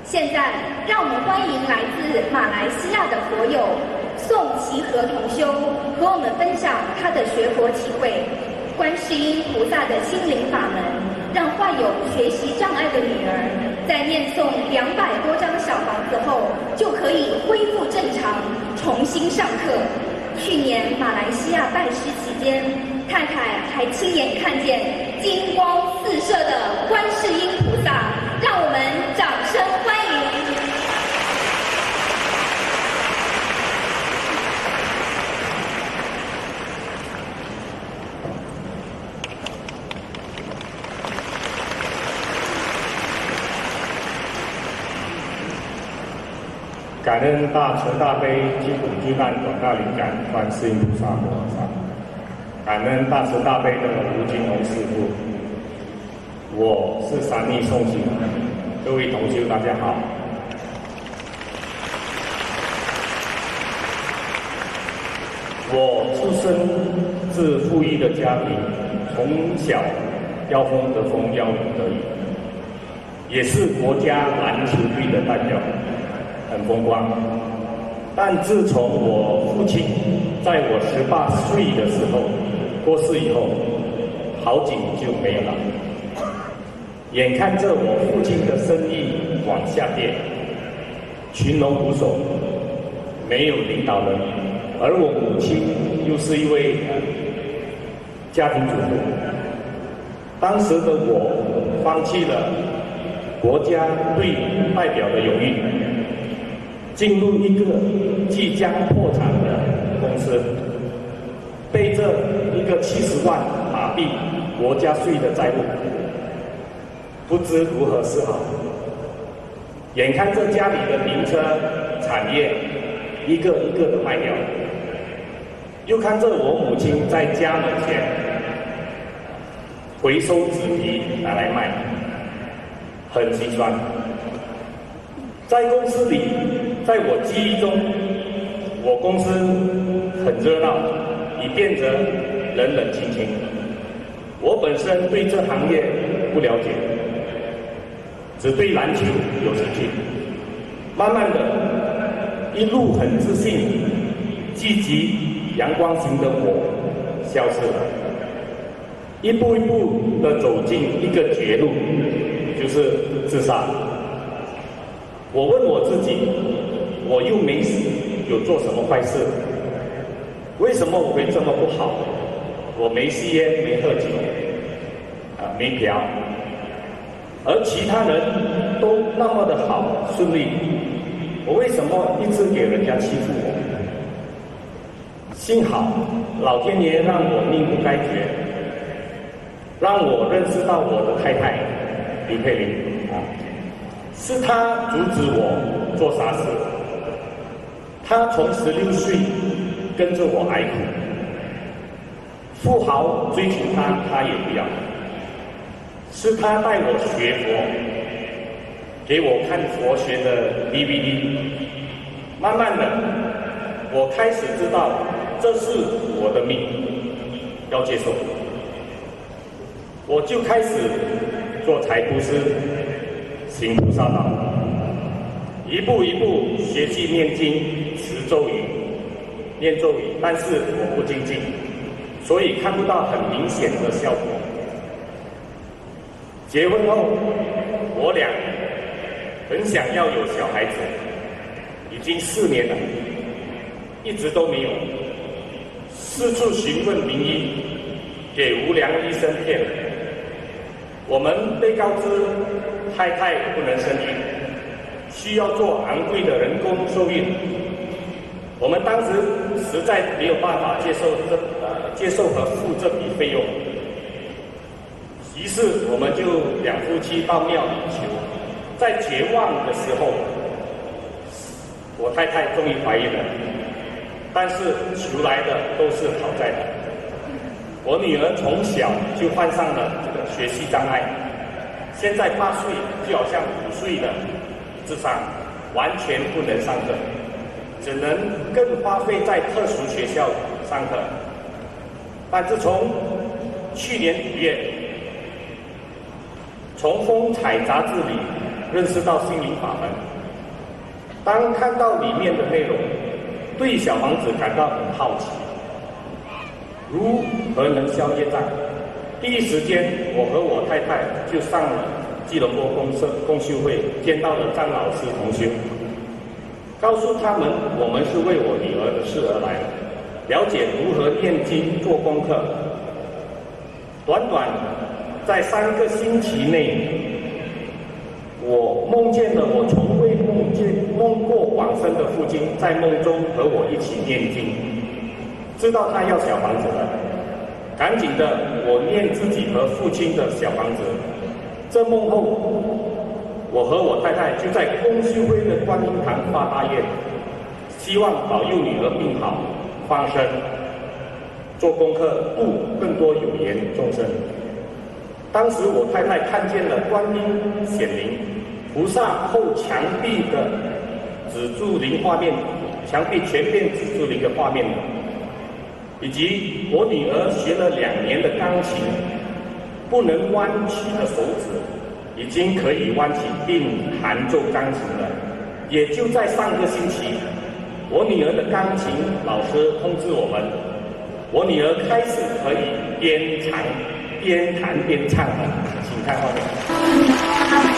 现在，让我们欢迎来自马来西亚的佛友宋其和同修，和我们分享他的学佛体会，观世音菩萨的心灵法门，让患有学习障碍的女儿在念诵200多张小房子后，就可以恢复正常，重新上课。去年马来西亚拜师期间，太太还亲眼看见金光四射的观世音菩萨，让我们掌声欢迎。 感恩大慈大悲济苦救难广大灵感观世音菩萨摩诃萨，感恩大慈大悲的吴金龙师父。我是三立诵经，各位同修大家好。我出生自富裕的家庭，从小妖风得风，妖雨得雨，也是国家篮球队的代表。很风光，但自从我父亲在我18岁的时候过世以后，好景就没有了。眼看着我父亲的生意往下跌，群龙无首，没有领导人，而我母亲又是一位家庭主妇。当时的我放弃了国家队代表的荣誉，进入一个即将破产的公司，背着一个70万马币国家税的债务，不知如何是好。眼看着家里的名车产业一个一个的卖掉，又看着我母亲在家门前回收纸皮拿来卖，很心酸。在公司里，在我记忆中，我公司很热闹，已变得冷冷清清。我本身对这行业不了解，只对篮球有兴趣。慢慢的，一路很自信、积极、阳光型的我消失了，一步一步的走进一个绝路，就是自杀。我问我自己，我又没有做什么坏事，为什么我会这么不好？我没吸烟，没喝酒，没嫖，而其他人都那么的好顺利，我为什么一直给人家欺负我？幸好老天爷让我命不该绝，让我认识到我的太太刘佩玲是他阻止我做傻事。他从16岁跟着我挨苦，富豪追求他，他也不要。是他带我学佛，给我看佛学的 DVD。慢慢的，我开始知道这是我的命，要接受。我就开始做财布施，行菩萨道，一步一步学习念经、持咒语、念咒语，但是我不精进，所以看不到很明显的效果。结婚后，我俩很想要有小孩子，已经4年了，一直都没有。四处询问名医，给无良医生骗了。我们被告知太太不能生育，需要做昂贵的人工受孕。我们当时实在没有办法接受和付这笔费用，于是我们就2夫妻到庙里求。在绝望的时候，我太太终于怀孕了，但是求来的都是讨债的。我女儿从小就患上了这个学习障碍，现在8岁，就好像5岁的智商，完全不能上课，只能更花费在特殊学校上课。但自从去年5月，从风采杂志里认识到心灵法门。当看到里面的内容，对小房子感到很好奇，如何能消业障？第一时间，我和我太太就上了吉隆坡共修会，见到了张老师同修，告诉他们我们是为我女儿的事而来，了解如何念经做功课。短短在3个星期内，我梦见了我从未梦过往生的父亲，在梦中和我一起念经，知道他要小房子了，赶紧的我念自己和父亲的小房子。这梦后，我和我太太就在共修会的观音堂发大愿，希望保佑女儿病好放生，做功课度更多有缘众生。当时我太太看见了观音显灵、菩萨后墙壁的紫竹林画面，墙壁全片紫竹林的画面，以及我女儿学了2年的钢琴，不能弯曲的手指已经可以弯起并弹奏钢琴了。也就在上个星期，我女儿的钢琴老师通知我们，我女儿开始可以边弹边唱了。请看画面。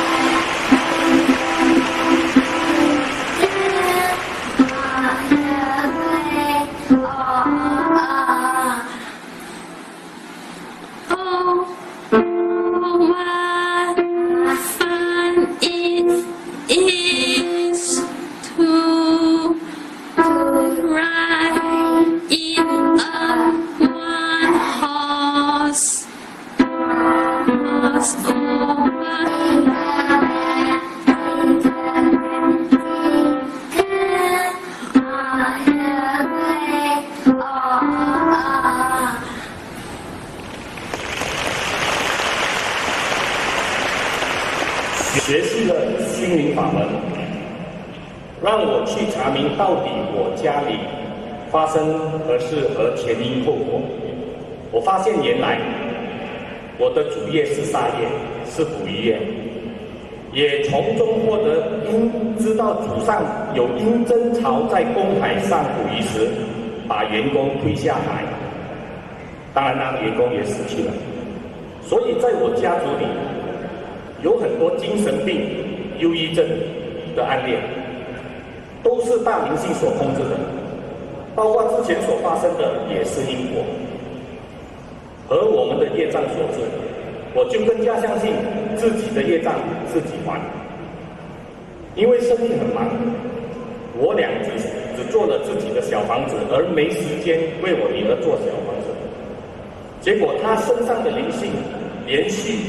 学习了心灵法门，让我去查明到底我家里发生何事和前因后果。我发现原来我的主业是杀业，是捕鱼业，也从中获得知道祖上有因争吵在公海上捕鱼时，把员工推下海，当然那个员工也死去了。所以在我家族里有很多精神病、忧郁症的案例，都是大灵性所控制的，包括之前所发生的也是因果和我们的业障所致。我就更加相信自己的业障自己还，因为生意很忙，我俩只做了自己的小房子，而没时间为我女儿做小房子。结果她身上的灵性连续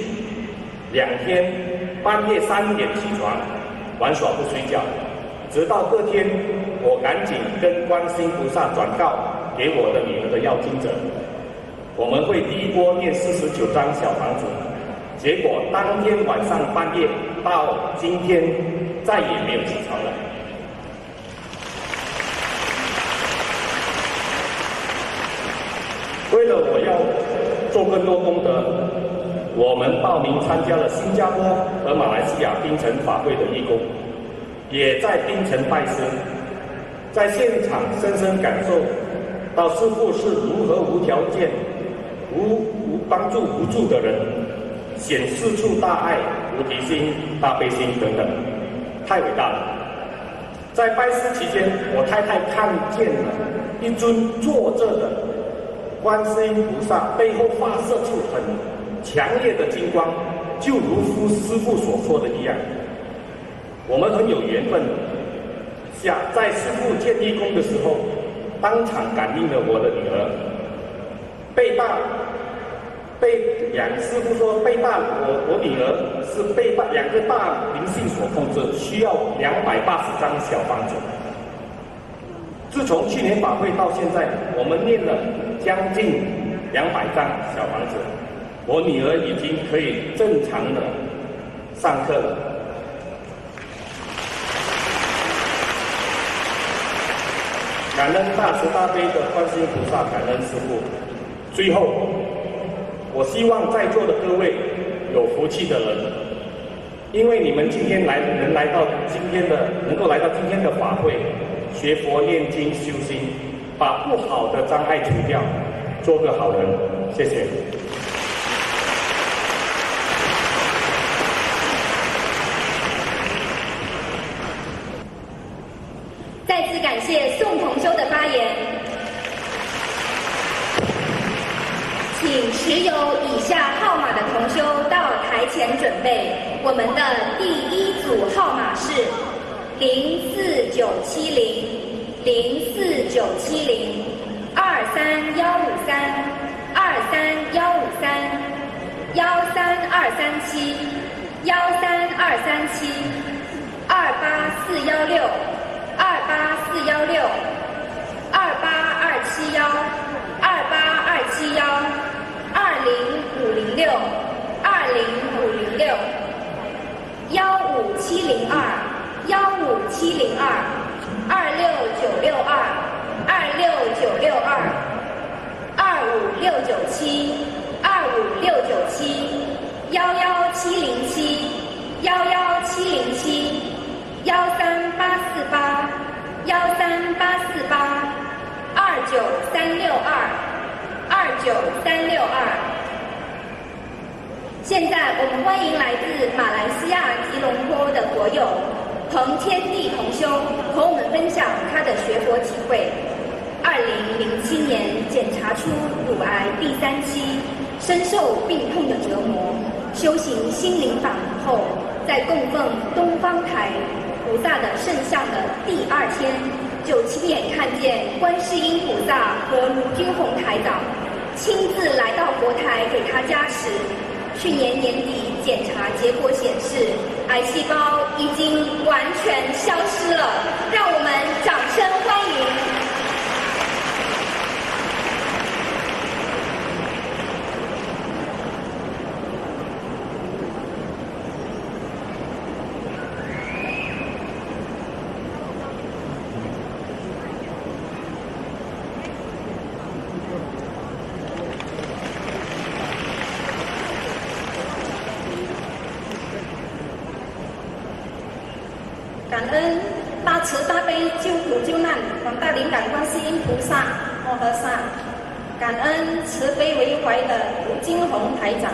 2天半夜3点起床玩耍不睡觉，直到隔天我赶紧跟观世音菩萨转告给我的女儿的要经者，我们会第一波念49张小房子。结果当天晚上半夜到今天再也没有起床了。为了我要做更多功德，我们报名参加了新加坡和马来西亚槟城法会的义工，也在槟城拜师，在现场深深感受到师父是如何无条件、帮助无助的人，显四处大爱、无敌心、大悲心等等，太伟大了。在拜师期间，我太太看见了一尊坐着的观世音菩萨，背后发射出很强烈的金光，就如师父所说的一样。我们很有缘分，在师父建义工的时候，当场感应了我的女儿师父说我女儿是被2个大灵性所控制，需要280张小房子。自从去年法会到现在，我们念了将近200张小房子，我女儿已经可以正常的上课了。感恩大慈大悲的观世音菩萨，感恩师父。最后，我希望在座的各位有福气的人， 因为你们今天能够来到今天的法会，学佛念经修心，把不好的障碍除掉，做个好人。谢谢。 再次感谢宋同修的发言。请持有以下号码的同修到台前准备。我们的第一组号码是现在我们欢迎来自马来西亚吉隆坡的佛友彭天地同修和我们分享他的学佛体会。2007年检查出乳癌第3期，深受病痛的折磨，修行心灵法门后，在供奉东方台菩萨的圣像的第2天，就亲眼看见观世音菩萨和卢军宏台长亲自来到佛台给他加持。去年年底检查结果显示，癌细胞已经完全消失了，让我们掌声欢迎。感恩大慈大悲救苦救难广大灵感观世音菩萨摩诃萨，感恩慈悲为怀的卢金宏台长，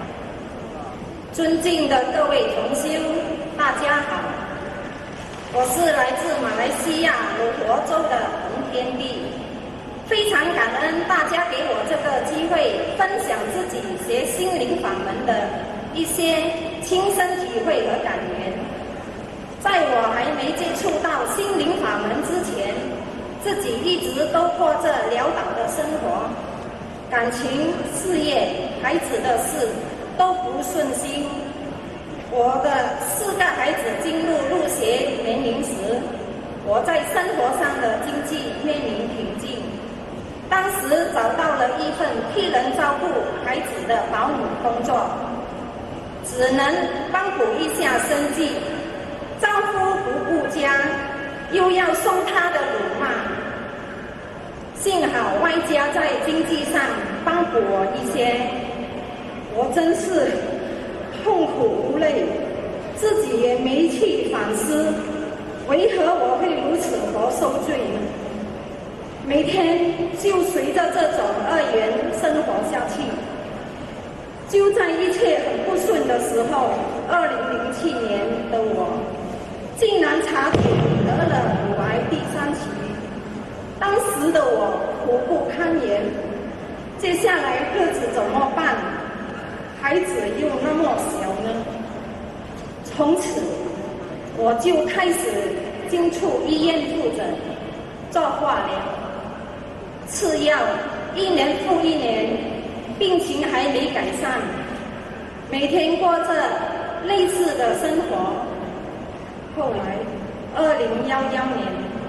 尊敬的各位同修，大家好，我是来自马来西亚罗佛州的彭天地，非常感恩大家给我这个机会分享自己学心灵法门的一些亲身体会和感言。在我还没接触到心灵法门之前，自己一直都过着潦倒的生活，感情、事业、孩子的事都不顺心。我的4个孩子进入学年龄时，我在生活上的经济面临瓶颈。当时找到了一份替人照顾孩子的保姆工作，只能帮补一下生计。丈夫不顾家，又要受他的辱骂，幸好外家在经济上帮补我一些，我真是痛苦无泪，自己也没去反思，为何我会如此活受罪？每天就随着这种恶缘生活下去。就在一切很不顺的时候，2007年的我竟然查出得了乳癌第3期，当时的我苦不堪言，接下来日子怎么办？孩子又那么小呢？从此我就开始进出医院复诊，做化疗、吃药，1年复1年，病情还没改善，每天过着类似的生活。后来2011年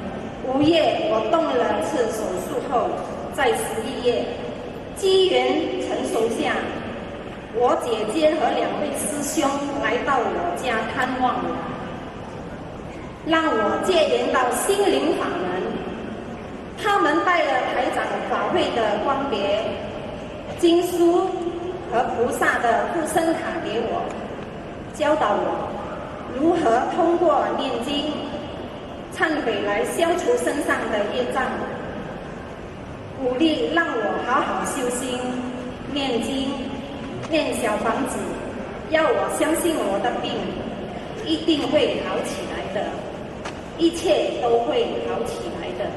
5月，我动了次手术后，在11月机缘成熟下，我姐姐和2位师兄来到我家看望我，让我结缘到心灵法门。他们带了台长法会的光碟、经书和菩萨的护身卡给我， 教导我如何通过念经、忏悔来消除身上的业障，鼓励让我好好修心、念经、念小房子，要我相信我的病一定会好起来的，一切都会好起来的。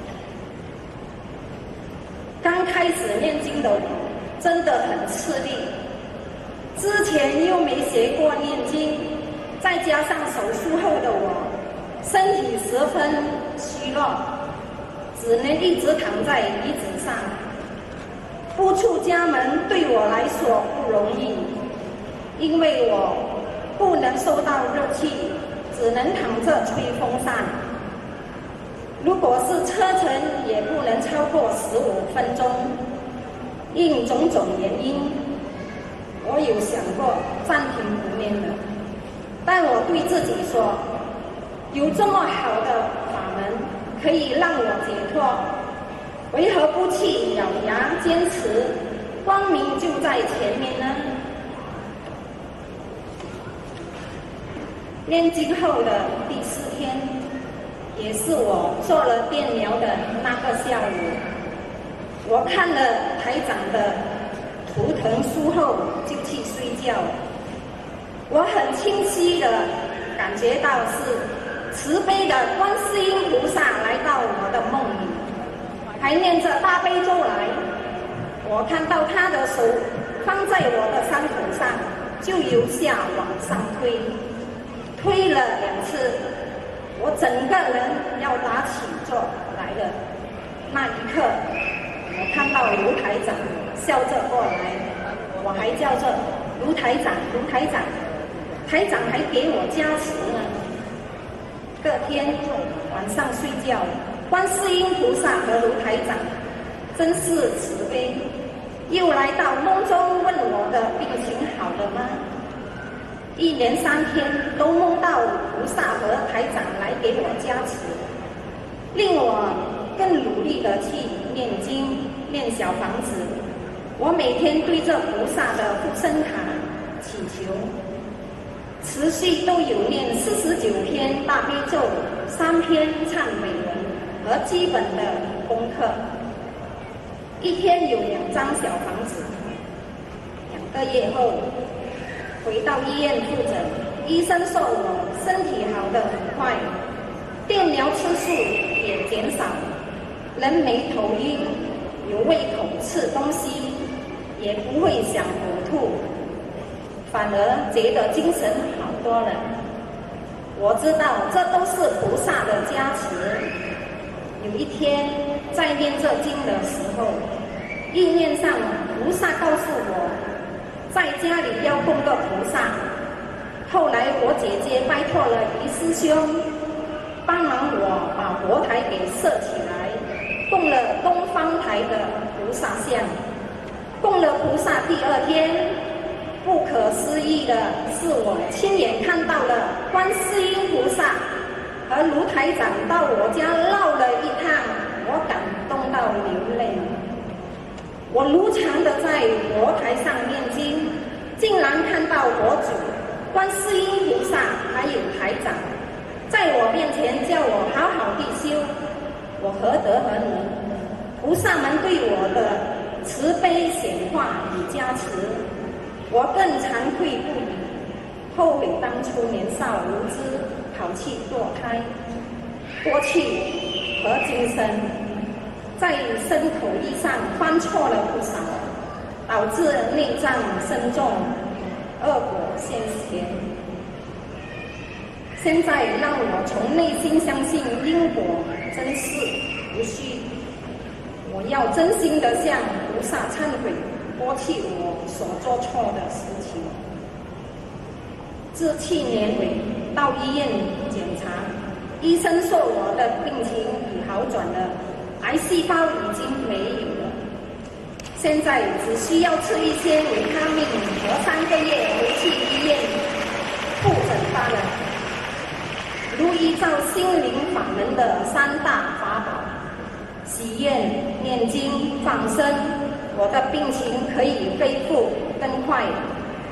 刚开始念经的我真的很吃力，之前又没学过念经，再加上手术后的我身体十分虚弱，只能一直躺在椅子上。不出家门对我来说不容易，因为我不能受到热气，只能躺着吹风扇。如果是车程也不能超过15分钟。因种种原因，我有想过暂停不念了，但我对自己说，有这么好的法门可以让我解脱，为何不去咬牙坚持？光明就在前面呢。念经后的第4天，也是我做了电疗的那个下午，我看了台长的图腾书后就去睡觉。我很清晰的感觉到是慈悲的观世音菩萨来到我的梦里，还念着大悲咒来。我看到他的手放在我的伤口上，就由下往上推，推了2次，我整个人要打起坐来了。那一刻，我看到卢台长笑着过来，我还叫着卢台长，卢台长，台长还给我加持呢。隔天晚上睡觉，观世音菩萨和卢台长真是慈悲，又来到梦中问我的病情好了吗？1连3天都梦到菩萨和台长来给我加持，令我更努力的去念经、念小房子。我每天对着菩萨的护身塔祈求，持续都有念49篇大悲咒、3篇忏悔文和基本的功课。1天有2张小房子。2个月后，回到医院复诊，医生说我身体好得很快，电疗次数也减少，人没头晕，有胃口吃东西，也不会想呕吐，反而觉得精神好多了。我知道这都是菩萨的加持。有一天在念这经的时候，意念上菩萨告诉我，在家里要供个菩萨。后来我姐姐拜托了于师兄，帮忙我把佛台给设起来，供了东方台的菩萨像。供了菩萨第2天，不可思议的是，我亲眼看到了观世音菩萨和卢台长到我家绕了一趟，我感动到流泪。我如常的在佛台上念经，竟然看到佛祖、观世音菩萨还有台长在我面前叫我好好地修，我何德何能？菩萨们对我的慈悲显化与加持，我更惭愧不已，后悔当初年少无知，跑去堕胎。过去和今生在身口意上犯错了不少，导致内脏深重，恶果现前。现在让我从内心相信因果真是不虚，我要真心的向菩萨忏悔，剥去我所做错的事情。自去年尾到医院检查，医生说我的病情已好转了，癌细胞已经没有了，现在只需要吃一些维他命和3个月回去医院复诊罢了。如依照心灵法门的3大法宝，许愿、念经、放生，我的病情可以恢复更快。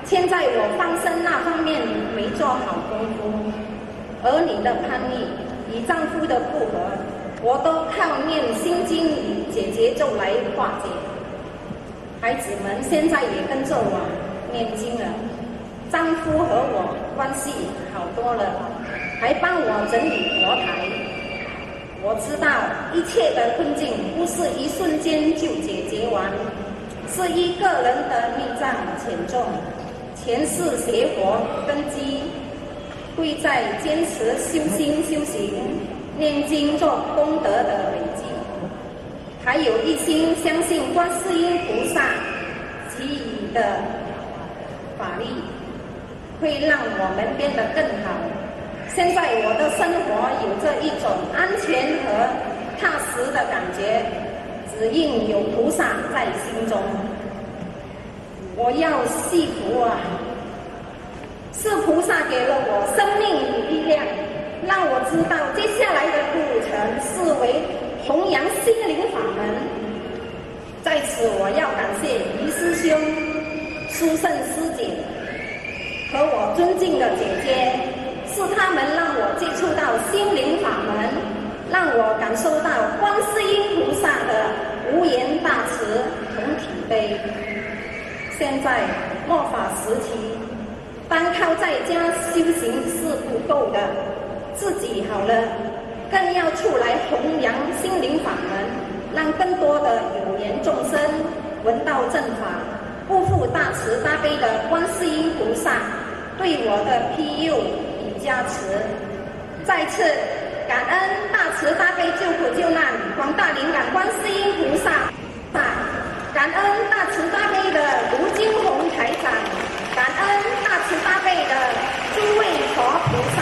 现在我放生那方面没做好功夫，儿女的叛逆与丈夫的不和，我都靠念心经与解结咒来化解。孩子们现在也跟着我念经了，丈夫和我关系好多了，还帮我整理佛台。我知道一切的困境不是一瞬间就解决完，是一个人的孽障浅重，前世学佛根基，贵在坚持修心修行，念经做功德的累积，还有一心相信观世音菩萨给予的法力，会让我们变得更好。现在我的生活有着一种安全和踏实的感觉，只因有菩萨在心中。我要惜福啊！是菩萨给了我生命与力量，让我知道接下来的路程是为弘扬心灵法门。在此我要感谢于师兄、殊胜师姐和我尊敬的姐姐，是他们让我接触到心灵法门，让我感受到观世音菩萨的无言大慈同体悲。现在末法时期，单靠在家修行是不够的，自己好了，更要出来弘扬心灵法门，让更多的有缘众生闻到正法，不负大慈大悲的观世音菩萨对我的庇佑与加持。再次感恩大慈大悲救苦救难广大灵感观世音菩萨，感恩大慈大悲的卢金红台长，感恩大慈大悲的诸位佛菩萨。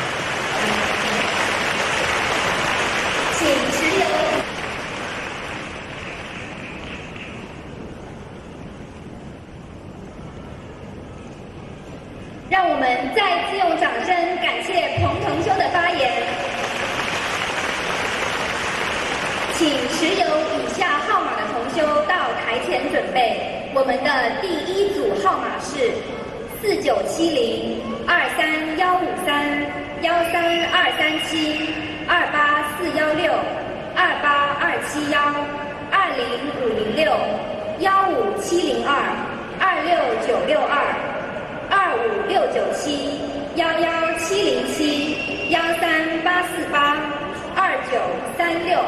请持有。 让我们再次用掌声感谢彭同修的发言。请持有以下号码的同修到台前准备。我们的第一组号码是4970、23153、13237、28416、28271、20506、15702、26962、25697、11707、13848、29362。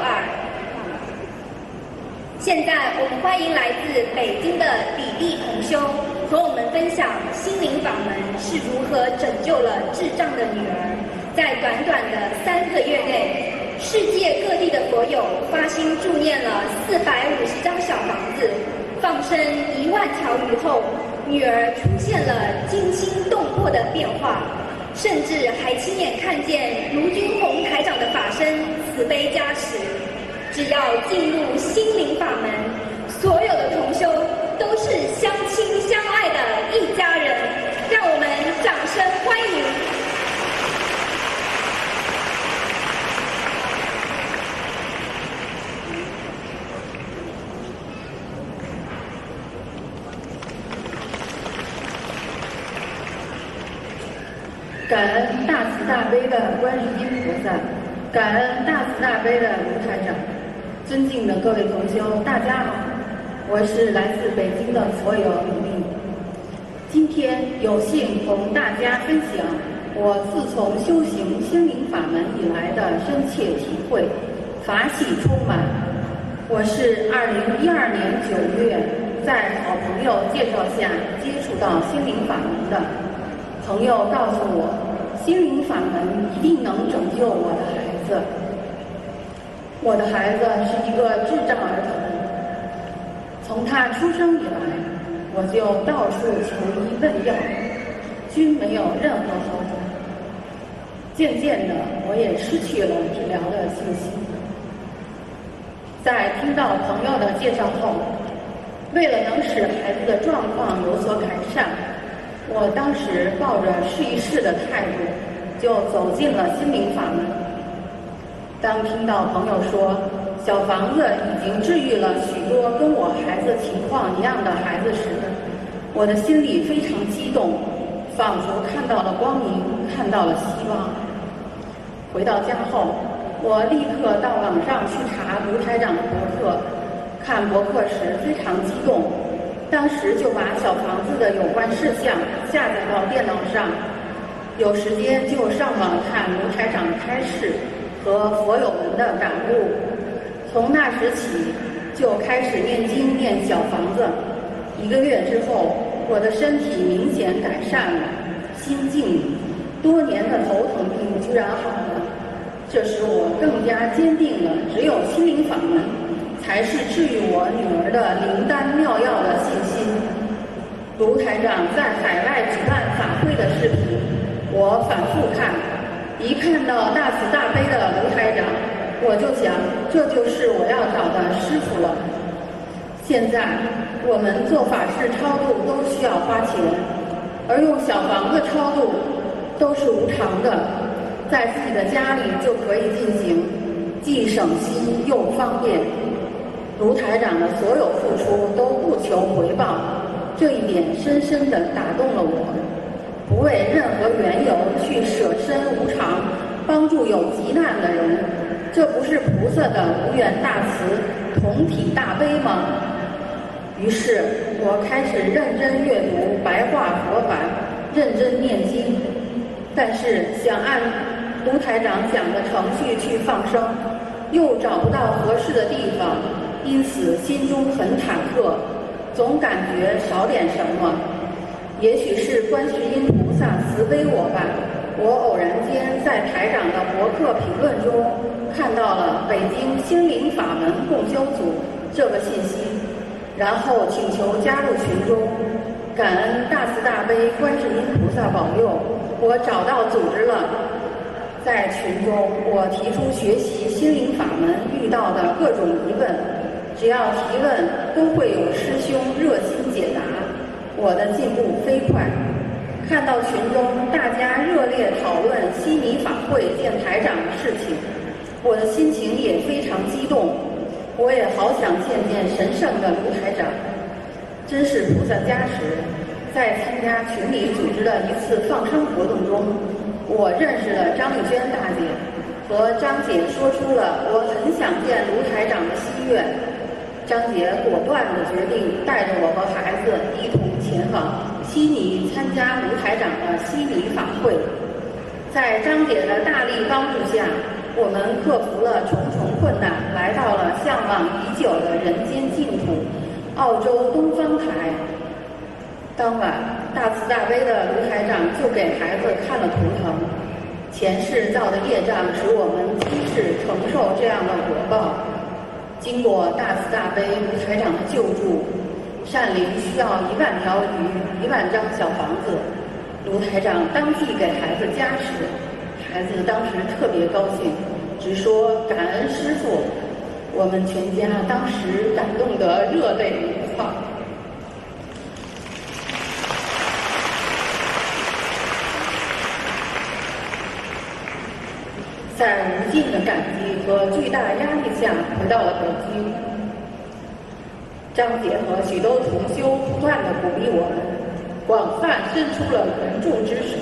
现在我们欢迎来自北京的李丽同修和我们分享心灵法门是如何拯救了智障的女儿。在短短的3个月内，世界各地的佛友发心助念了450张小房子，放生1万条鱼后，女儿出现了惊心动魄的变化，甚至还亲眼看见卢军宏台长的法身慈悲加持。只要进入心灵法门，所有的同修都是相亲相爱的一家人。让我们掌声欢迎。 感恩大慈大悲的观世音菩萨，感恩大慈大悲的卢台长。尊敬的各位同修，大家好，我是来自北京的佛友李丽。今天有幸同大家分享我自从修行心灵法门以来的深切体会，法喜充满。我是2012年9月在好朋友介绍下接触到心灵法门的。朋友告诉我，心灵法门一定能拯救我的孩子。我的孩子是一个智障儿童，从他出生以来，我就到处求医问药，均没有任何好转。渐渐的，我也失去了治疗的信心。在听到朋友的介绍后，为了能使孩子的状况有所改善，我当时抱着试一试的态度，就走进了心灵法门。当听到朋友说小房子已经治愈了许多跟我孩子情况一样的孩子时， 我的心里非常激动，仿佛看到了光明，看到了希望。回到家后，我立刻到网上去查卢台长的博客，看博客时非常激动，当时就把小房子的有关事项下载到电脑上，有时间就上网看卢台长开示和佛友们的感悟。从那时起就开始念经念小房子，1个月之后，我的身体明显改善了，心静，多年的头疼病居然好了。这使我更加坚定了，只有心灵法门才是治愈我女儿的灵丹妙药的信心。卢台长在海外举办法会的视频，我反复看，一看到大慈大悲的卢台长，我就想，这就是我要找的师父了。现在我们做法事超度都需要花钱，而用小房子超度都是无偿的，在自己的家里就可以进行，既省心又方便。卢台长的所有付出都不求回报，这一点深深地打动了我。不为任何缘由去舍身无偿，帮助有急难的人，这不是菩萨的无缘大慈、同体大悲吗？于是我开始认真阅读白话佛法，认真念经，但是想按卢台长讲的程序去放生，又找不到合适的地方，因此心中很忐忑，总感觉少点什么。也许是观世音菩萨慈悲我吧，我偶然间在台长的博客评论中看到了北京心灵法门共修组这个信息，然后请求加入群中。感恩大慈大悲观世音菩萨保佑，我找到组织了。在群中，我提出学习心灵法门遇到的各种疑问，只要提问都会有师兄热心解答，我的进步飞快。看到群中大家热烈讨论悉尼法会见台长的事情，我的心情也非常激动。我也好想见见神圣的卢台长，真是菩萨加持。在参加群里组织的一次放生活动中，我认识了张丽娟大姐，和张姐说出了我很想见卢台长的心愿。张姐果断地决定带着我和孩子一同前往悉尼参加卢台长的悉尼法会。在张姐的大力帮助下，我们克服了重重困难，来到了向往已久的人间净土——澳洲东方台。当晚，大慈大悲的卢台长就给孩子看了图腾，前世造的业障使我们今世承受这样的果报。经过大慈大悲卢台长的救助，善灵需要1万条鱼、1万张小房子，卢台长当即给孩子加持。孩子当时特别高兴，直说感恩师父。我们全家当时感动得热泪盈眶。在无尽的感激和巨大压力下，回到了北京。张姐和许多同修不断地鼓励我们，广泛伸出了援助之手。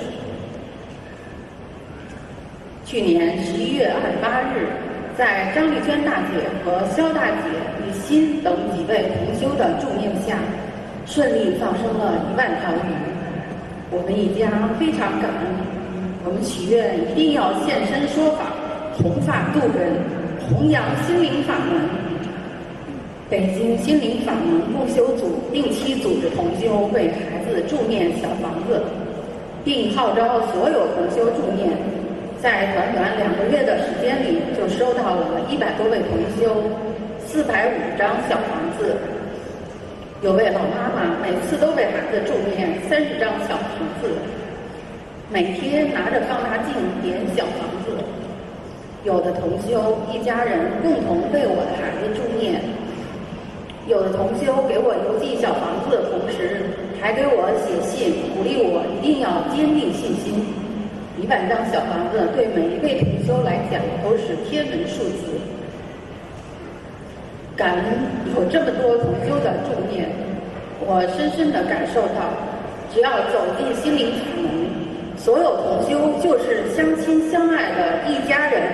去年11月28日，在张丽娟大姐和肖大姐、李欣等几位同修的助念下，顺利放生了1万条鱼。我们一家非常感恩。我们许愿一定要现身说法，弘法度人，弘扬心灵法门。北京心灵法门共修组定期组织同修为孩子助念小房子，并号召所有同修助念。在短短2个月的时间里，就收到了100多位同修450张小房子。有位老妈妈每次都为孩子助念30张小房子，每天拿着放大镜点小房子。有的同修一家人共同为我的孩子助念，有的同修给我邮寄小房子的同时，还给我写信鼓励我一定要坚定信心。1万张小房子对每一位同修来讲都是天文数字。感恩有这么多同修的助念， 我深深地感受到，只要走进心灵法门，所有同修就是相亲相爱的一家人。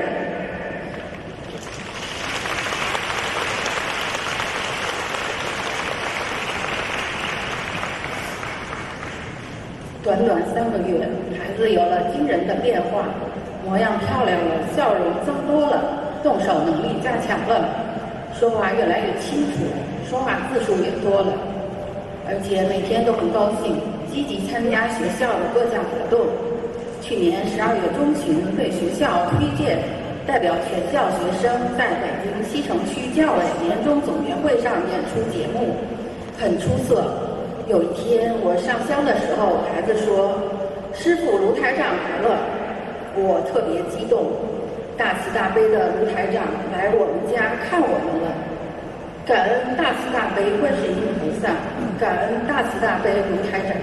短短3个月，孩子有了惊人的变化，模样漂亮了，笑容增多了，动手能力加强了，说话越来越清楚，说话字数也多了，而且每天都很高兴，积极参加学校的各项活动。去年12月中旬被学校推荐，代表全校学生在北京西城区教委年终总结会上演出节目，很出色。有一天我上香的时候，孩子说：“师父卢台长来了。”我特别激动，大慈大悲的卢台长来我们家看我们了。感恩大慈大悲观世音菩萨，感恩大慈大悲卢台长。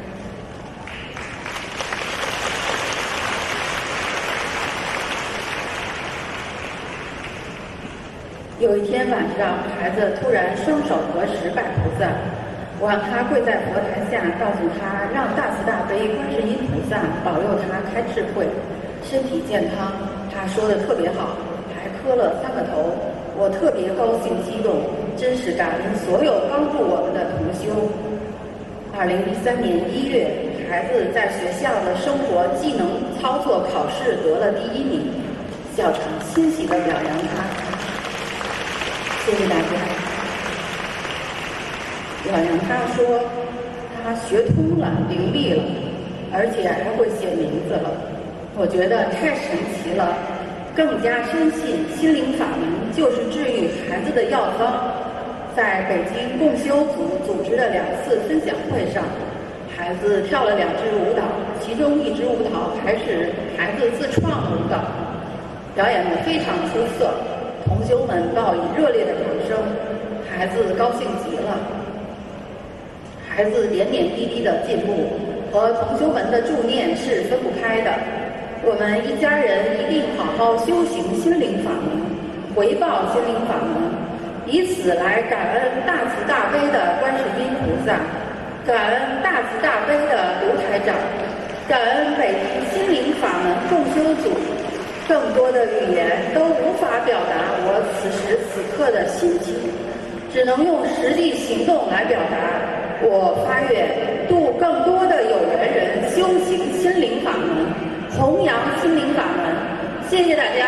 有一天晚上，孩子突然双手合十拜菩萨，我让他跪在佛台下，告诉他让大慈大悲观世音菩萨保佑他开智慧，身体健康。他说的特别好，还磕了3个头。我特别高兴激动，真是感恩所有帮助我们的同修。2013年1月，孩子在学校的生活技能操作考试得了第1名，校长欣喜地表扬他。谢谢大家。表扬他说他学通了，伶俐了，而且还会写名字了。我觉得太神奇了，更加深信心灵法门就是治愈孩子的药方。在北京共修组组织的2次分享会上，孩子跳了2支舞蹈，其中1支舞蹈还是孩子自创舞蹈，表演得非常出色，同修们报以热烈的掌声，孩子高兴极了。孩子点点滴滴的进步和同修们的助念是分不开的。我们一家人一定好好修行心灵法门，回报心灵法门，以此来感恩大慈大悲的观世音菩萨，感恩大慈大悲的卢台长，感恩北京心灵法门共修组。更多的语言都无法表达我此时此刻的心情，只能用实际行动来表达。我发愿度更多的有缘人修行心灵法门，弘扬心灵法门。谢谢大家。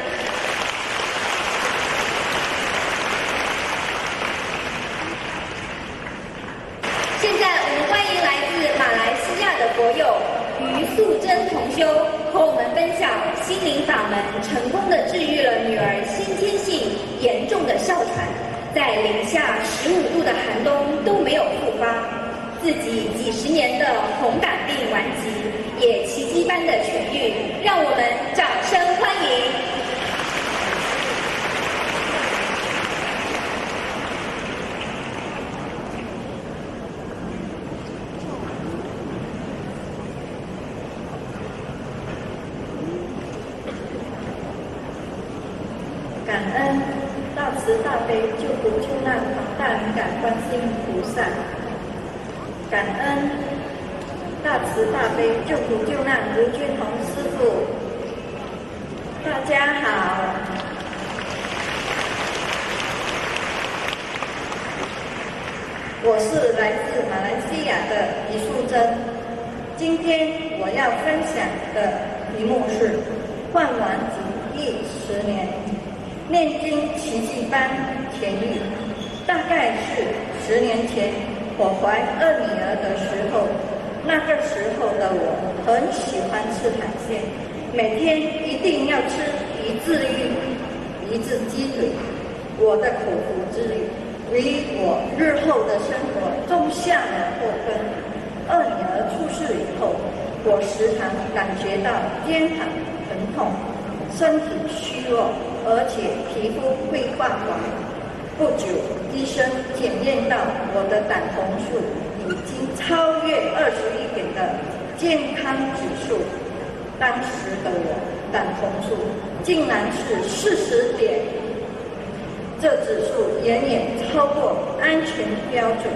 现在我们欢迎来自马来西亚的佛友于素贞同修和我们分享心灵法门成功的治愈了女儿先天性严重的哮喘，在零下15度的寒冬都没有复发，自己几10年的红胆病顽疾也奇迹般的痊愈，让我们掌声欢迎。 感恩大慈大悲救苦救难广大灵感观世音菩萨，感恩大慈大悲救苦救难卢军宏师父。大家好，我是来自马来西亚的李素贞。今天我要分享的题目是患顽疾疫10年。念经奇迹般痊愈，大概是10年前我怀2女儿的时候。那个时候的我很喜欢吃海鲜，每天一定要吃1只鱼、1只鸡腿。我的口腹之欲为我日后的生活种下了祸根。2女儿出世以后，我时常感觉到肩膀疼痛，身体虚弱，而且皮肤会泛黄。不久，医生检验到我的胆红素已经超越21点的健康指数。当时的我胆红素竟然是40点，这指数远远超过安全标准。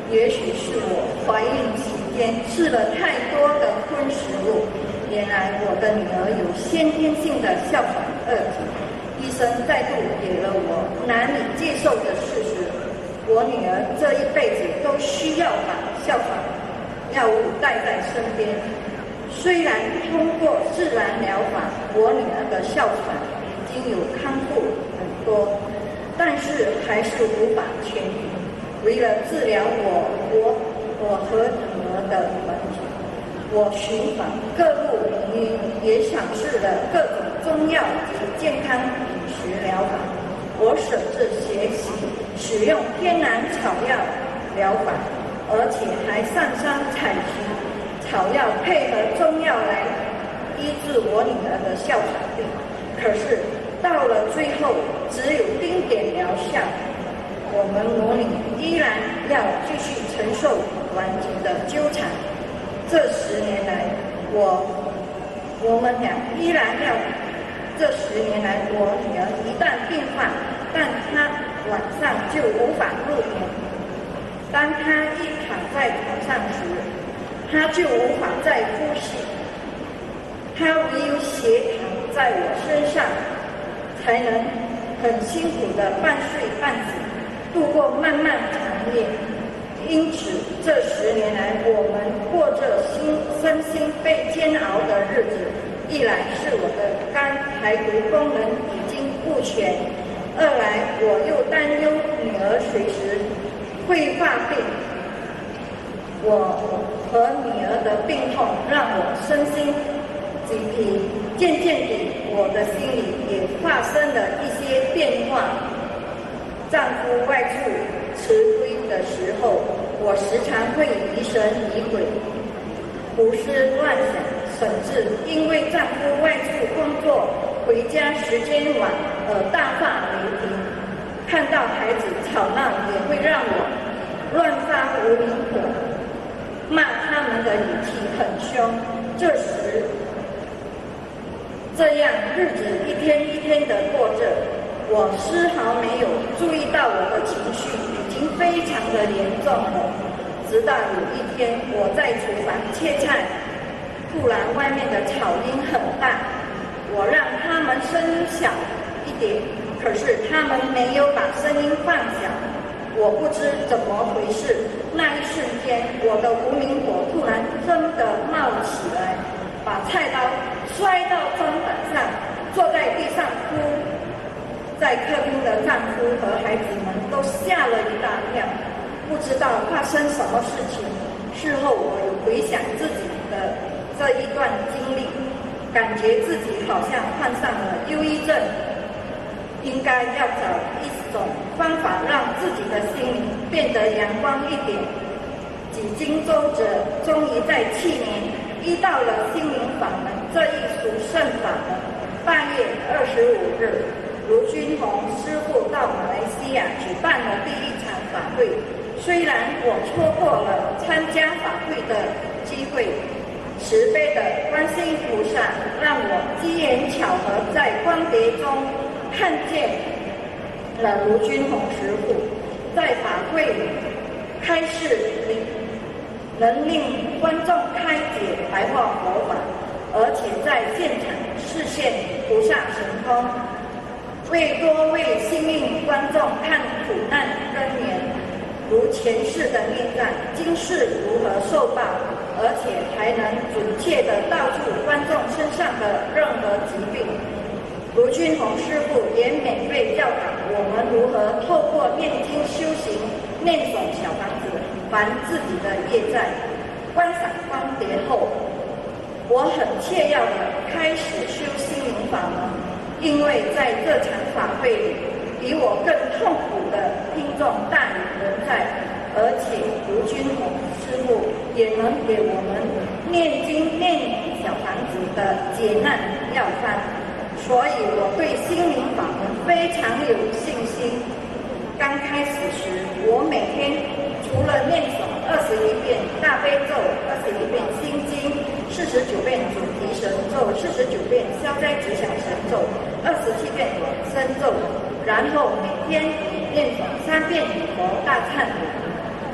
也许是我怀孕期间吃了太多的荤食物，原来我的女儿有先天性的哮喘2级。医生再度给了我难以接受的事实，我女儿这一辈子都需要把哮喘药物带在身边。虽然通过自然疗法，我女儿的哮喘已经有康复很多，但是还是无法痊愈。为了治疗我和女儿的问题，我寻访各路名医，也尝试了各种中药及健康饮食疗法。我舍志学习使用天然草药疗法，而且还上山采集草药配合中药来医治我女儿的哮喘病。可是到了最后，只有丁点疗效，我们母女依然要继续承受顽疾的纠缠。这10年来，我们俩依然要。这10年来，我女儿一旦病患，但她晚上就无法入眠。当她一躺在床上时，她就无法再呼吸。她唯有斜躺在我身上，才能很辛苦的半睡半醒，度过漫漫长夜。因此，这10年来，我们过着身心被煎熬的日子。一来是我的肝排毒功能已经不全，二来我又担忧女儿随时会发病。我和女儿的病痛让我身心俱疲，渐渐地我的心里也发生了一些变化。丈夫外出迟归的时候，我时常会疑神疑鬼，胡思乱想，甚至因为丈夫外出工作回家时间晚而大发雷霆。看到孩子吵闹也会让我乱发无名火，骂他们的语气很凶。这样日子一天一天的过着，我丝毫没有注意到我的情绪已经非常的严重了。直到有一天，我在厨房切菜，突然外面的吵音很大，我让他们声音小一点，可是他们没有把声音放小。我不知怎么回事，那一瞬间，我的无名火突然真的冒起来，把菜刀摔到砧板上，坐在地上哭。在客厅的丈夫和孩子们都吓了一大跳，不知道发生什么事情。事后我有回想自己的这一段经历，感觉自己好像患上了忧郁症，应该要找一种方法让自己的心灵变得阳光一点。几经周折，终于在去年遇到了心灵法门这一殊胜法门。8月25日，卢军宏师父到马来西亚举办了第一场法会。虽然我错过了参加法会的机会，慈悲的观世音菩萨让我机缘巧合在光碟中看见了卢军宏师父，在法会里开示能令观众开解白话佛法，而且在现场示现菩萨神通，为多位幸运观众看苦难根源，如前世的孽障，今世如何受报，而且还能准确地道出观众身上的任何疾病。卢军宏师父也免费教导我们如何透过念经修行，念诵小房子还自己的业债。观赏光碟后，我很切要地开始修心灵法门，因为在这场法会里，比我更痛苦的听众大有人在，而且卢军宏师父也能给我们念经念小房子的解难药方，所以我对心灵法门非常有信心。刚开始时，我每天除了念诵21遍大悲咒、21遍心经、49遍主题神咒、49遍消灾吉祥神咒、27遍往生咒，然后每天念诵3遍礼佛大忏悔。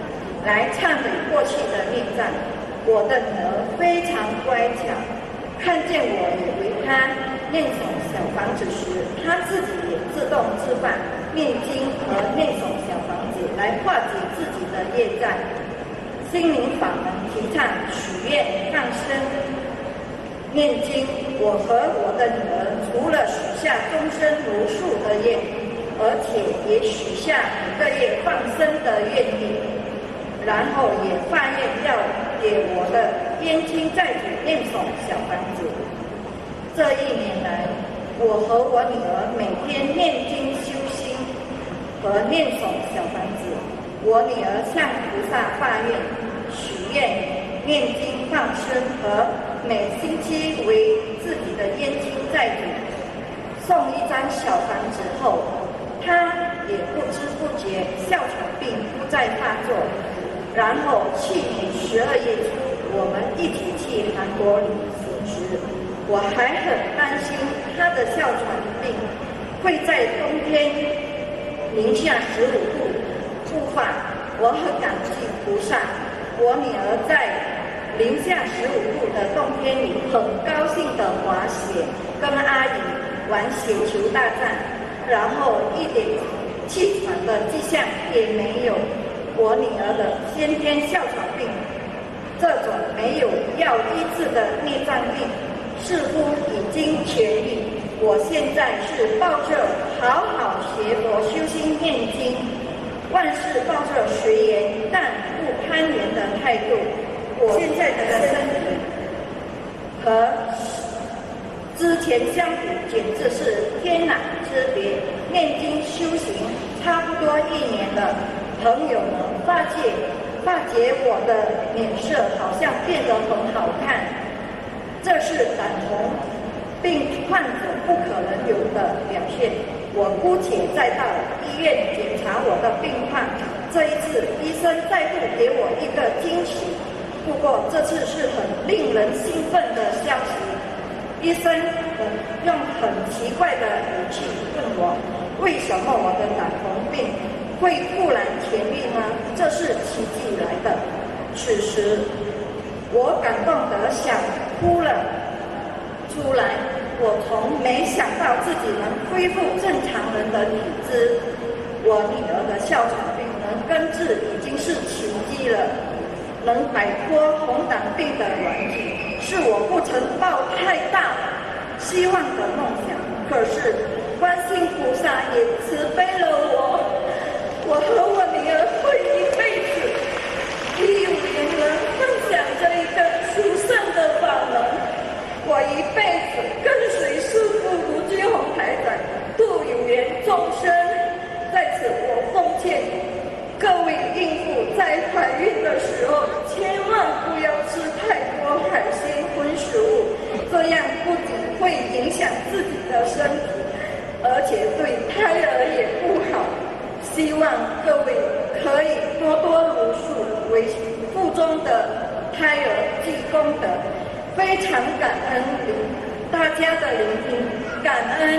来忏悔过去的孽障。我的女儿非常乖巧，看见我也为她念诵小房子时，她自己也自动自发念经和念诵小房子来化解自己的业障。心灵法门提倡许愿放生念经。我和我的女儿除了许下终身无数的愿，而且也许下每个月放生的愿力，然后也发愿要给我的冤亲债主念诵小房子。这1年来，我和我女儿每天念经修心和念诵小房子。我女儿向菩萨发愿许愿念经放生和每星期为自己的冤亲债主送1张小房子后，她也不知不觉哮喘病不再发作。然后去年12月初，我们一起去韩国旅行时，我还很担心她的哮喘病会在冬天零下15度复发。我很感激菩萨，我女儿在零下15度的冬天里很高兴地滑雪，跟阿姨玩雪球大战，然后一点气喘的迹象也没有。我女儿的先天哮喘病，这种没有药医治的内脏病，似乎已经痊愈。我现在是抱着好好学佛修心念经，万事抱着随缘但不攀缘的态度。我现在的身体和之前相比，简直是天壤之别。念经修行差不多1年了，朋友们发觉我的脸色好像变得很好看，这是胆红病患者不可能有的表现。我姑且再到医院检查我的病况，这一次医生再度给我一个惊喜，不过这次是很令人兴奋的消息。医生用很奇怪的语气问我，为什么我的胆红病会突然痊愈呢？这是奇迹来的。此时我感动得想哭了出来。我从没想到自己能恢复正常人的体质，我女儿的哮喘病能根治已经是奇迹了。能摆脱红疸病的软体，是我不曾抱太大希望的梦想。可是观世音菩萨也慈悲了我，我和我女儿会一辈子与有缘人分享这一个殊胜的法门。我一辈子跟随师父卢军宏台长度有缘众生。在此我奉劝各位孕妇在怀孕的时候，千万不要吃太多海鲜荤食物，这样不仅会影响自己的身体，而且对胎儿也不好。希望各位可以多多如数为腹中的胎儿积功德。非常感恩大家的聆听，感恩。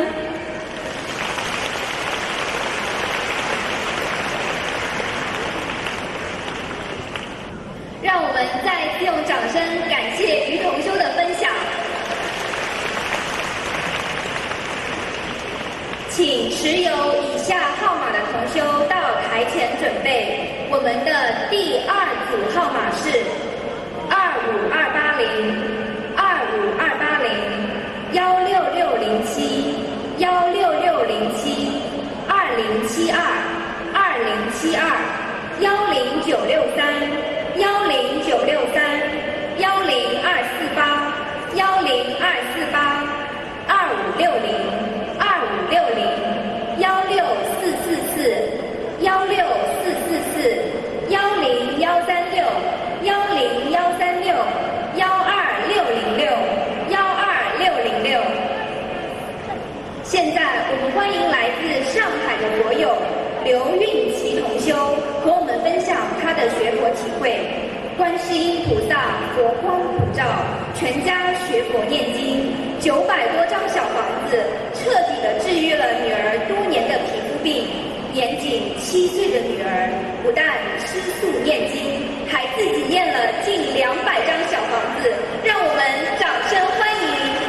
让我们再次用掌声感谢于同修的分享。请持有以下号码的同修到台前准备。我们的第2组号码是25280。25607、16607、2072、2072、10963、10963、10248、10248、2560、2560、16444、16444、10136、10136、12606、12606。现在我们欢迎来自上海的佛友刘运琪同修和我们分享他的学佛体会。观世音菩萨佛光普照，全家学佛念经，900多张小房子彻底的治愈了女儿多年的皮肤病， 年仅7岁的女儿不但吃素念经，还自己念了近200张小房子，让我们掌声欢迎。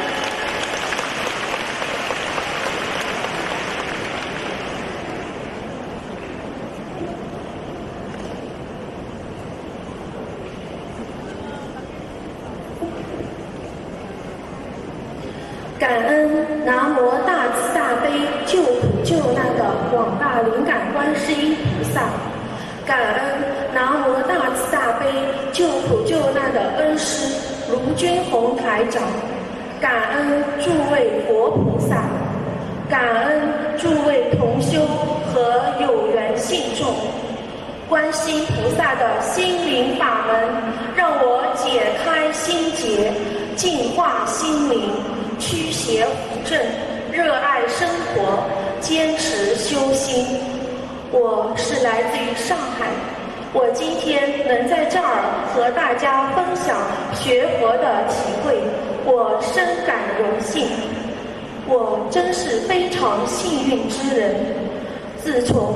感恩南无大慈大悲救苦救难的广大灵感观世音菩萨，感恩南无大慈大悲救苦救难的恩师卢军宏台长，感恩诸位佛菩萨，感恩诸位同修和有缘信众。观世音菩萨的心灵法门，让我解开心结，净化心灵，驱邪扶正，热爱生活，坚持修心。我是来自于上海，我今天能在这儿和大家分享学佛的体会，我深感荣幸。我真是非常幸运之人。自从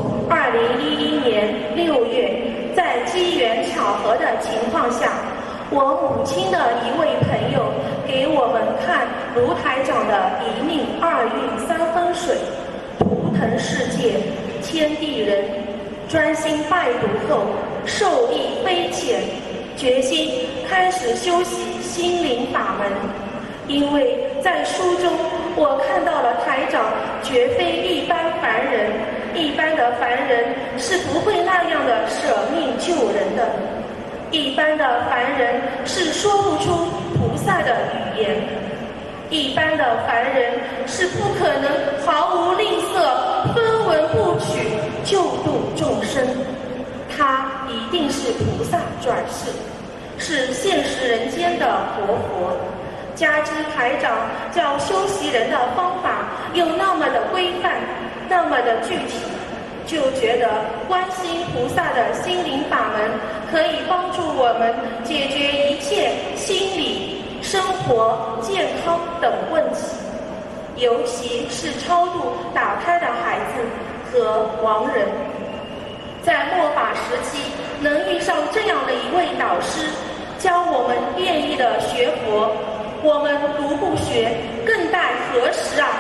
2011年6月，在机缘巧合的情况下，我母亲的一位朋友给我们看卢台长的一命2运3分水，图腾世界，天地人，专心拜读后受益匪浅，决心开始修习心灵法门。因为在书中我看到了台长绝非一般凡人，一般的凡人是不会那样的舍命救人的，一般的凡人是说不出菩萨的语言，一般的凡人是不可能毫无吝啬、分文不取救度众生。他一定是菩萨转世，是现实人间的活佛。加之台长教修习人的方法又那么的规范，那么的具体，就觉得观世音菩萨的心灵法门可以帮助我们解决一切心理、生活、健康等问题，尤其是超度打胎的孩子和亡人。在末法时期能遇上这样的一位导师，教我们愿意的学佛，我们读不学更待何时啊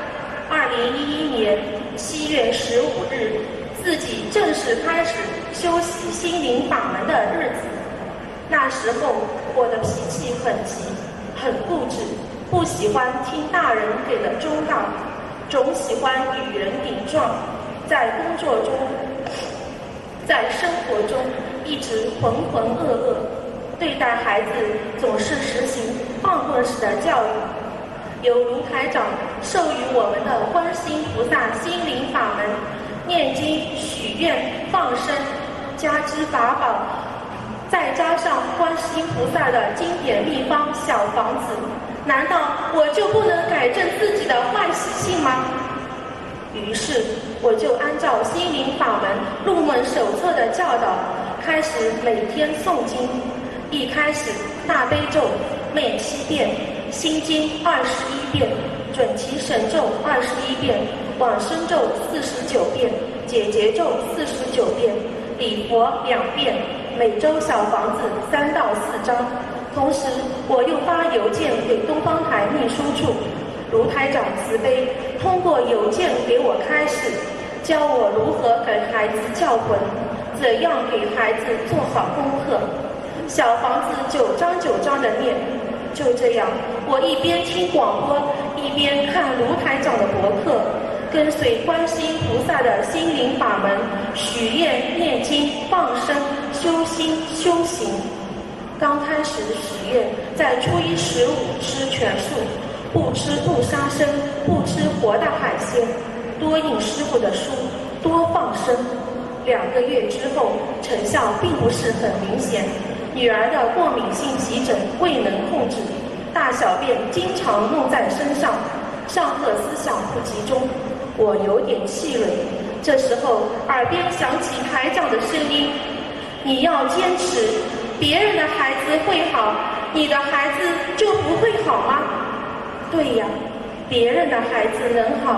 ！2011年7月15日，自己正式开始修习心灵法门的日子。那时候我的脾气很急，很固执，不喜欢听大人给的忠告，总喜欢与人顶撞，在工作中，在生活中一直浑浑噩噩，对待孩子总是实行放棍式的教育。由卢台长授予我们的观世音菩萨心灵法门，念经、许愿、放生，加之法宝，再加上观世音菩萨的经典秘方小房子，难道我就不能改正自己的坏习性吗？于是我就按照心灵法门入门手册的教导，开始每天诵经。一开始大悲咒念7遍，心经21遍，准提神咒21遍，往生咒49遍，解结咒49遍，礼佛2遍，每周小房子3到4张。同时我又发邮件给东方台秘书处，卢台长慈悲，通过邮件给我开示，教我如何给孩子教诲，怎样给孩子做好功课。小房子9张9张的念。就这样，我一边听广播，一边看卢台长的博客，跟随观世音菩萨的心灵法门，许愿、念经、放生、修心、修行。刚开始许愿，在初一15吃全素，不吃不杀生，不吃活的海鲜，多印师父的书，多放生。2个月之后，成效并不是很明显。女儿的过敏性急疹未能控制，大小便经常弄在身上，上课思想不集中，我有点气馁。这时候耳边响起台长的声音：你要坚持，别人的孩子会好，你的孩子就不会好吗？对呀，别人的孩子能好，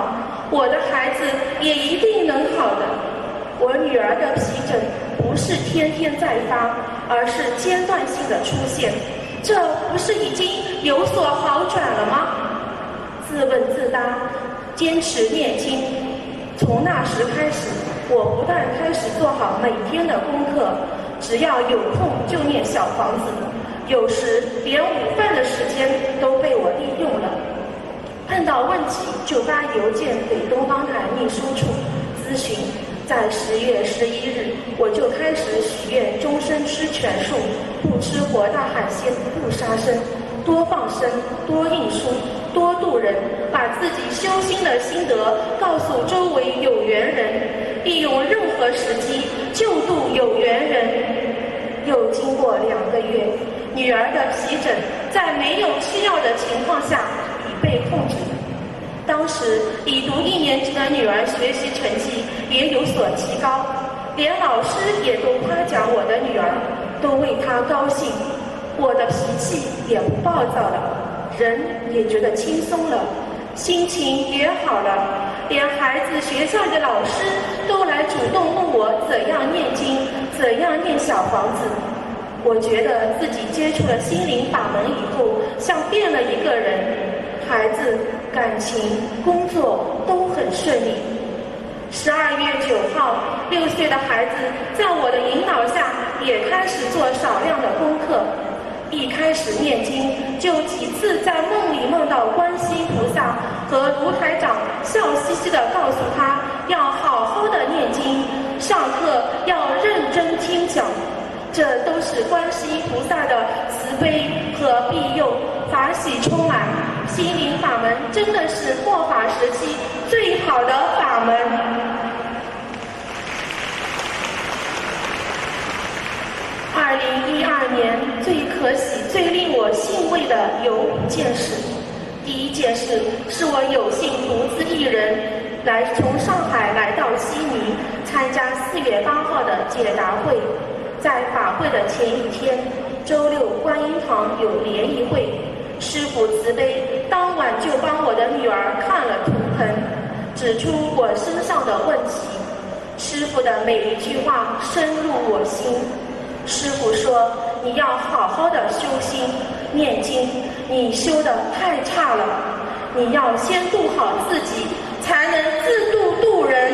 我的孩子也一定能好的。我女儿的皮疹不是天天在发，而是间断性的出现，这不是已经有所好转了吗？自问自答，坚持念经。从那时开始，我不但开始做好每天的功课，只要有空就念小房子，有时连午饭的时间都被我利用了。碰到问题就发邮件给东方台秘书处咨询。在10月11日，我就开始许愿终身吃全素，不吃活大海鲜，不杀生，多放生，多印书，多度人，把自己修心的心得告诉周围有缘人，利用任何时机救度有缘人。又经过2个月，女儿的皮疹在没有吃药的情况下已被控制。当时已读1年级的女儿学习成绩也有所提高，连老师也都夸奖我的女儿，都为她高兴。我的脾气也不暴躁了，人也觉得轻松了，心情也好了，连孩子学校的老师都来主动问我怎样念经，怎样念小房子。我觉得自己接触了心灵法门以后，像变了一个人，孩子、感情、工作都很顺利。12月9号，6岁的孩子在我的引导下也开始做少量的功课。一开始念经，就几次在梦里梦到观世音菩萨和卢台长笑嘻嘻地告诉他要好好的念经，上课要认真听讲。这都是观世音菩萨的慈悲和庇佑，法喜充满。心灵法门真的是末法时期最好的法门。2012年最可喜、最令我欣慰的有5件事。第一件事是我有幸独自一人从上海来到悉尼参加4月8号的解答会。在法会的前一天，周六观音堂有联谊会，师父慈悲，当晚就帮我的女儿看了图腾，指出我身上的问题。师父的每一句话深入我心。师父说，你要好好的修心念经，你修得太差了，你要先度好自己，才能自度度人。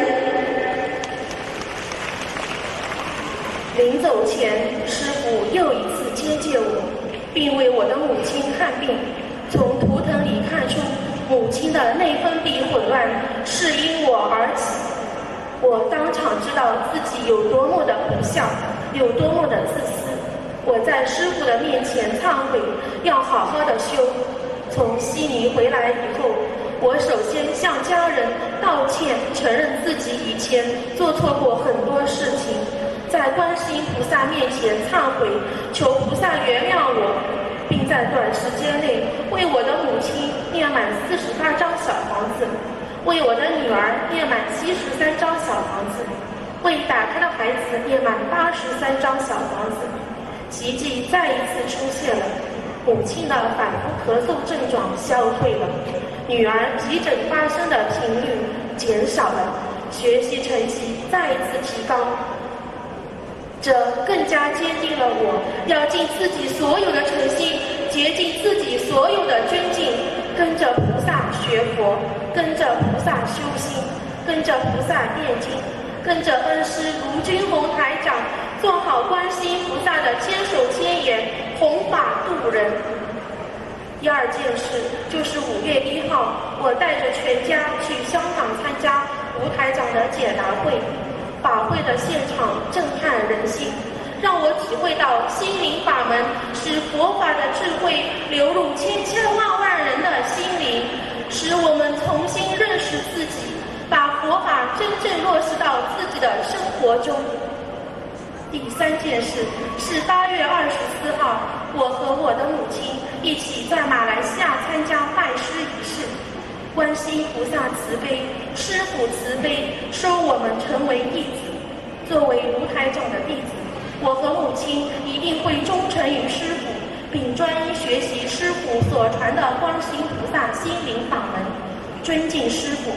临走前，师父又一次接见我，并为我的母亲看病。从图腾里看出，母亲的内分泌混乱是因我而起。我当场知道自己有多么的不孝，有多么的自私。我在师父的面前忏悔，要好好的修。从悉尼回来以后，我首先向家人道歉，承认自己以前做错过很多事情，在观世音菩萨面前忏悔，求菩萨原谅我，并在短时间内为我的母亲念满48张小房子，为我的女儿念满73张小房子，为打胎的孩子念满83张小房子。奇迹再一次出现了，母亲的反复咳嗽症状消退了，女儿急诊发生的频率减少了，学习成绩再一次提高。这更加坚定了我要尽自己所有的诚心，竭尽自己所有的尊敬，跟着菩萨学佛，跟着菩萨修心，跟着菩萨念经，跟着恩师卢军宏台长做好观世音菩萨的千手千眼，弘法度人。第二件事就是5月1号，我带着全家去香港参加卢台长的解答会。法会的现场震撼人心，让我体会到心灵法门使佛法的智慧流入千千万万人的心灵，使我们重新认识自己，把佛法真正落实到自己的生活中。第三件事是8月24号，我和我的母亲一起在马来西亚参加拜师仪式。观世音菩萨慈悲，师父慈悲，收我们成为弟子。作为卢台长的弟子，我和母亲一定会忠诚于师父，并专一学习师父所传的观世音菩萨心灵法门，尊敬师父，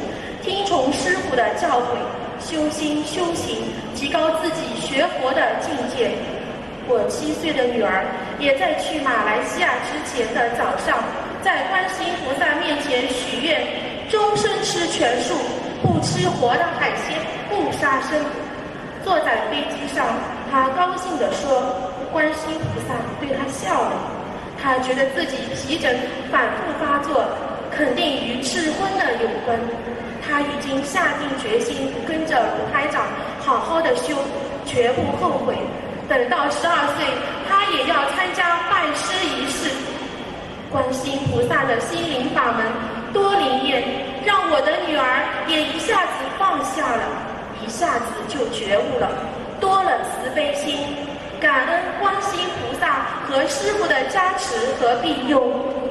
听从师父的教诲，修心修行，提高自己学佛的境界。我7岁的女儿也在去马来西亚之前的早上，在观世音菩萨面前许愿，终身吃全素，不吃活的海鲜，不杀生。坐在飞机上，她高兴地说，观世音菩萨对她笑了。她觉得自己皮疹反复发作，肯定与吃荤的有关。她已经下定决心跟着卢台长好好的修，绝不后悔。等到12岁，她也要参加拜师仪式。观世音菩萨的心灵法门多灵验，让我的女儿也一下子放下了，一下子就觉悟了，多了慈悲心。感恩观世音菩萨和师父的加持和庇佑。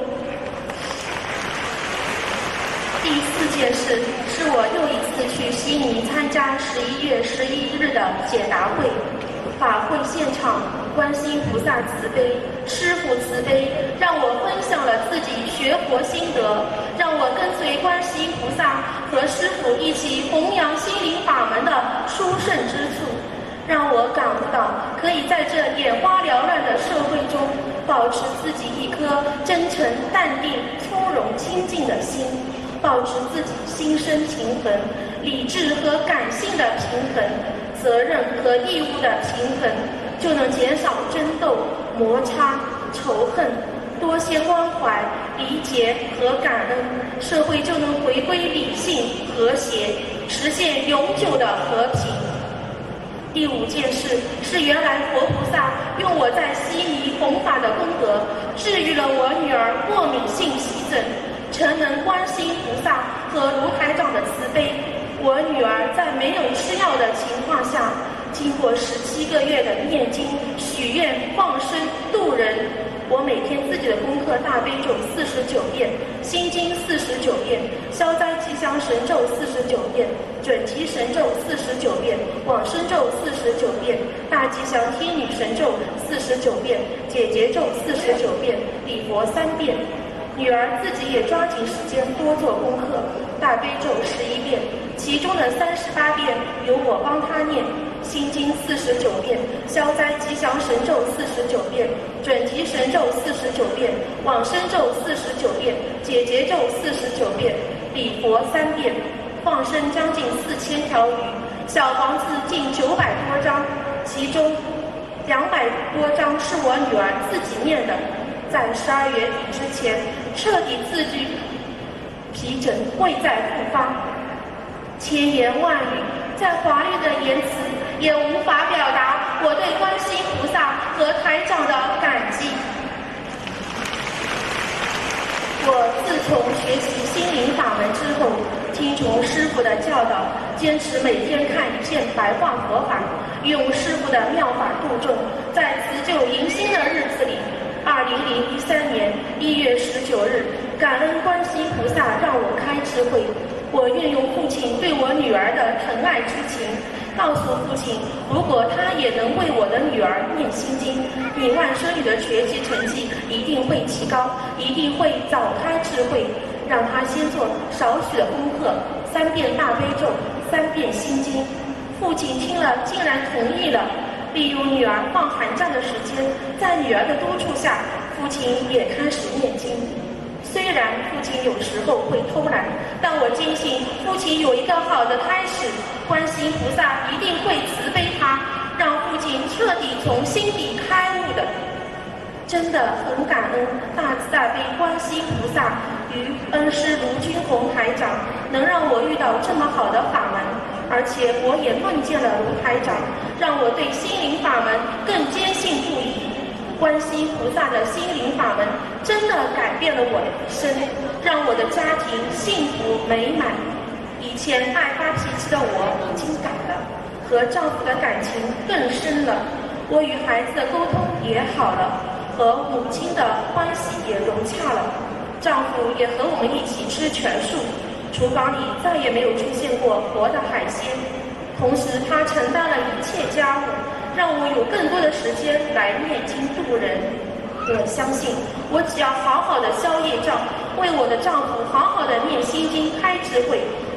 第4件事是我又一次去悉尼参加11月11日的解答会。法会现场，观世音菩萨慈悲，师父慈悲，让我分享了自己学佛心得，让我跟随观世音菩萨和师父一起弘扬心灵法门的殊胜之处，让我感悟到可以在这眼花缭乱的社会中，保持自己一颗真诚、淡定、从容、清净的心，保持自己心身平衡，理智和感性的平衡，责任和义务的平衡，就能减少争斗、摩擦、仇恨，多些关怀、理解和感恩，社会就能回归理性、和谐，实现永久的和平。第5件事是原来佛菩萨用我在悉尼弘法的功德，治愈了我女儿过敏性皮疹，承蒙观世音菩萨和卢台长的慈悲，我女儿在没有吃药的情况下，经过17个月的念经、许愿、放生、度人，我每天自己的功课大悲咒49遍，心经49遍，消灾吉祥神咒49遍，准提神咒49遍，往生咒49遍，大吉祥天女神咒49遍，解结咒49遍，礼佛3遍。女儿自己也抓紧时间多做功课，大悲咒11遍，其中的38遍由我帮她念，心经49遍，消灾吉祥神咒49遍，准提神咒49遍，往生咒49遍，解结咒49遍，礼佛3遍，放生将近4000条鱼，小房子近900多张，其中200多张是我女儿自己念的。在12月底之前彻底自愈，皮疹未再复发。千言万语，在华丽的言辞也无法表达我对观世音菩萨和台长的感激。我自从学习心灵法门之后，听从师父的教导，坚持每天看一片白话佛法，用师父的妙法度众，在辞旧迎新的日子里，2013年1月19日，感恩观世音菩萨让我开智慧。我运用父亲对我女儿的疼爱之情，告诉父亲，如果他也能为我的女儿念心经，你万生语的学习成绩一定会提高，一定会早开智慧。让他先做少许的功课，3遍大悲咒，3遍心经。父亲听了竟然同意了。利用女儿放寒假的时间，在女儿的督促下，父亲也开始念经。虽然父亲有时候会偷懒，但我坚信父亲有一个好的开始，观世音菩萨一定会慈悲他，让父亲彻底从心底开悟的。真的很感恩大慈大悲观世音菩萨与恩师卢军宏台长，能让我遇到这么好的法门，而且我也梦见了卢台长，让我对心灵法门更坚信不疑。观世音菩萨的心灵法门真的改变了我的一生，让我的家庭幸福美满。以前爱发脾气的我已经改了，和丈夫的感情更深了，我与孩子的沟通也好了，和母亲的关系也融洽了。丈夫也和我们一起吃全素，厨房里再也没有出现过活的海鲜。同时他承担了一切家务，让我有更多的时间来念经度人。我相信我只要好好的消业障，为我的丈夫好好的念心经开智慧，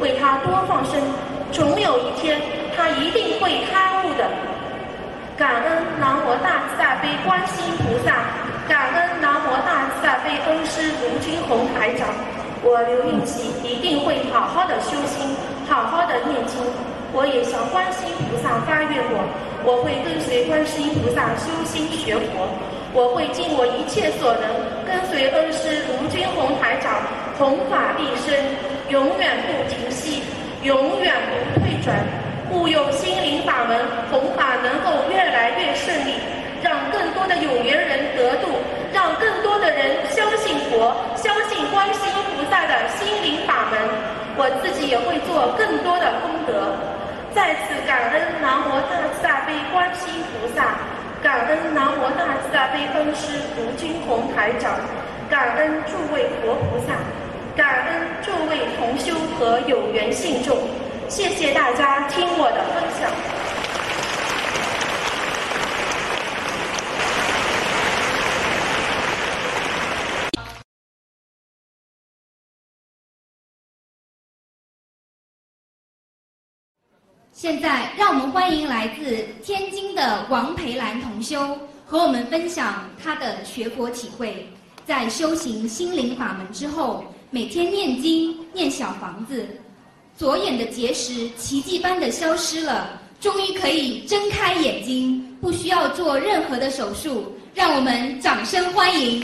为他多放生，总有一天他一定会开悟的。感恩南无大慈大悲观世音菩萨，感恩南无大慈大悲恩师卢军宏台长。我刘运琪一定会好好的修心，好好的念经。我也向观世音菩萨发愿我会跟随观世音菩萨修心学佛，我会尽我一切所能跟随恩师卢军宏台长弘法利生，永远不停息，永远不退转。护佑心灵法门弘法能够越来越顺利，让更多的有缘人得度，让更多的人相信佛，相信观世音菩萨的心灵法门。我自己也会做更多的功德。再次感恩南无大慈大悲观世音菩萨，感恩南无大慈大悲恩师卢军宏台长，感恩诸位佛菩萨，感恩诸位同修和有缘信众。谢谢大家听我的分享。 现在，让我们欢迎来自天津的王培兰同修，和我们分享他的学佛体会。在修行心灵法门之后，每天念经、念小房子，左眼的结石奇迹般的消失了，终于可以睁开眼睛，不需要做任何的手术。让我们掌声欢迎！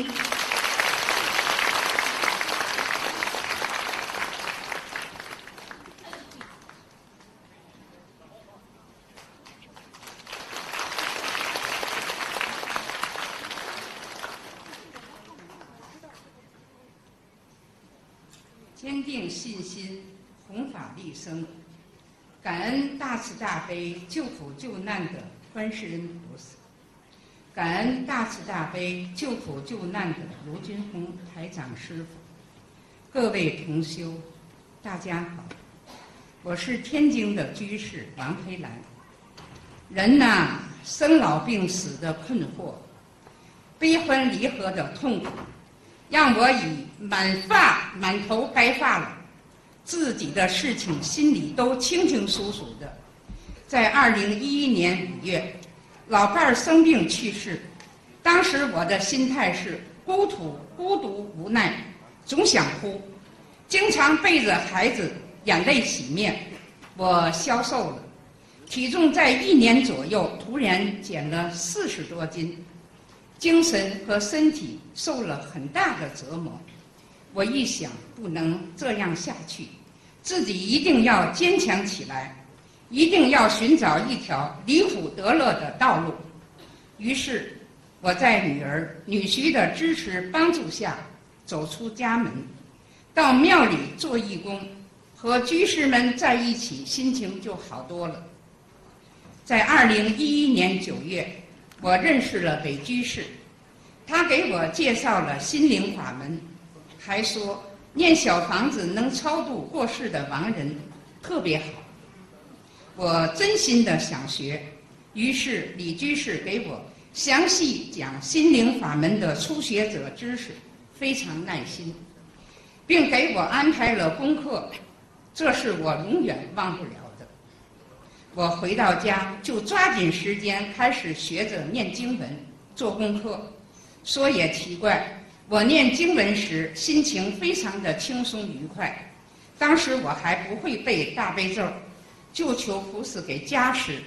坚定信心，弘法利生，感恩大慈大悲救苦救难的观世音菩萨，感恩大慈大悲救苦救难的卢军宏台长师傅，各位同修，大家好，我是天津的居士王培兰。人呐，生老病死的困惑，悲欢离合的痛苦，让我以满头白发了，自己的事情心里都清清楚楚的。在2011年5月，老伴儿生病去世，当时我的心态是孤独无奈，总想哭，经常背着孩子眼泪洗面。我消瘦了，体重在1年左右突然减了40多斤，精神和身体受了很大的折磨。我一想，不能这样下去，自己一定要坚强起来，一定要寻找一条离苦得乐的道路。于是我在女儿女婿的支持帮助下走出家门，到庙里做义工，和居士们在一起，心情就好多了。在2011年9月，我认识了北居士，他给我介绍了心灵法门，还说念小房子能超度过世的亡人，特别好。我真心的想学，于是李居士给我详细讲心灵法门的初学者知识，非常耐心，并给我安排了功课，这是我永远忘不了的。我回到家就抓紧时间开始学着念经文，做功课。说也奇怪，我念经文时心情非常的轻松愉快。当时我还不会背大悲咒，就求菩萨给加持，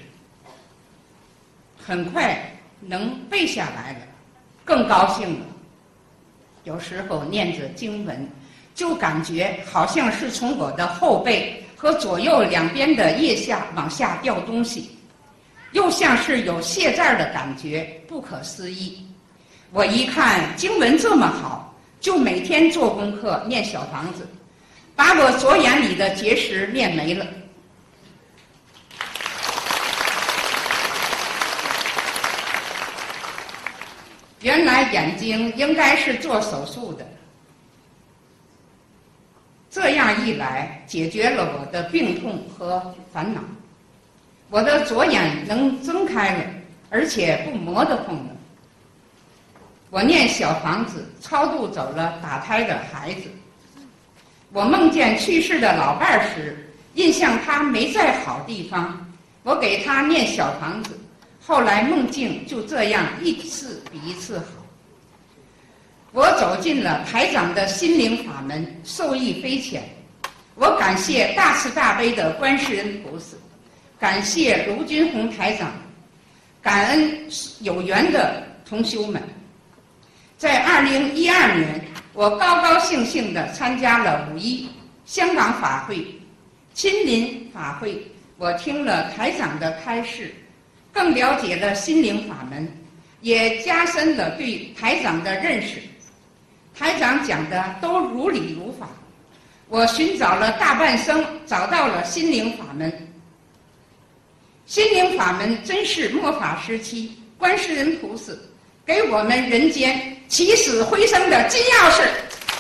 很快能背下来了，更高兴了。有时候念着经文，就感觉好像是从我的后背和左右两边的腋下往下掉东西，又像是有卸债的感觉，不可思议。我一看经文这么好，就每天做功课念小房子，把我左眼里的结石念没了。原来眼睛应该是做手术的，这样一来解决了我的病痛和烦恼，我的左眼能睁开了，而且不磨得慌了。我念小房子超度走了打胎的孩子， 我梦见去世的老伴儿时，印象他没在好地方，我给他念小房子，后来梦境就这样一次比一次好。我走进了台长的心灵法门，受益匪浅。我感谢大慈大悲的观世音菩萨，感谢卢军宏台长，感恩有缘的同修们。在2012年，我高高兴兴地参加了5·1香港法会、亲临法会，我听了台长的开示，更了解了心灵法门，也加深了对台长的认识。台长讲的都如理如法，我寻找了大半生，找到了心灵法门。心灵法门真是末法时期观世音菩萨给我们人间起死回生的金钥匙。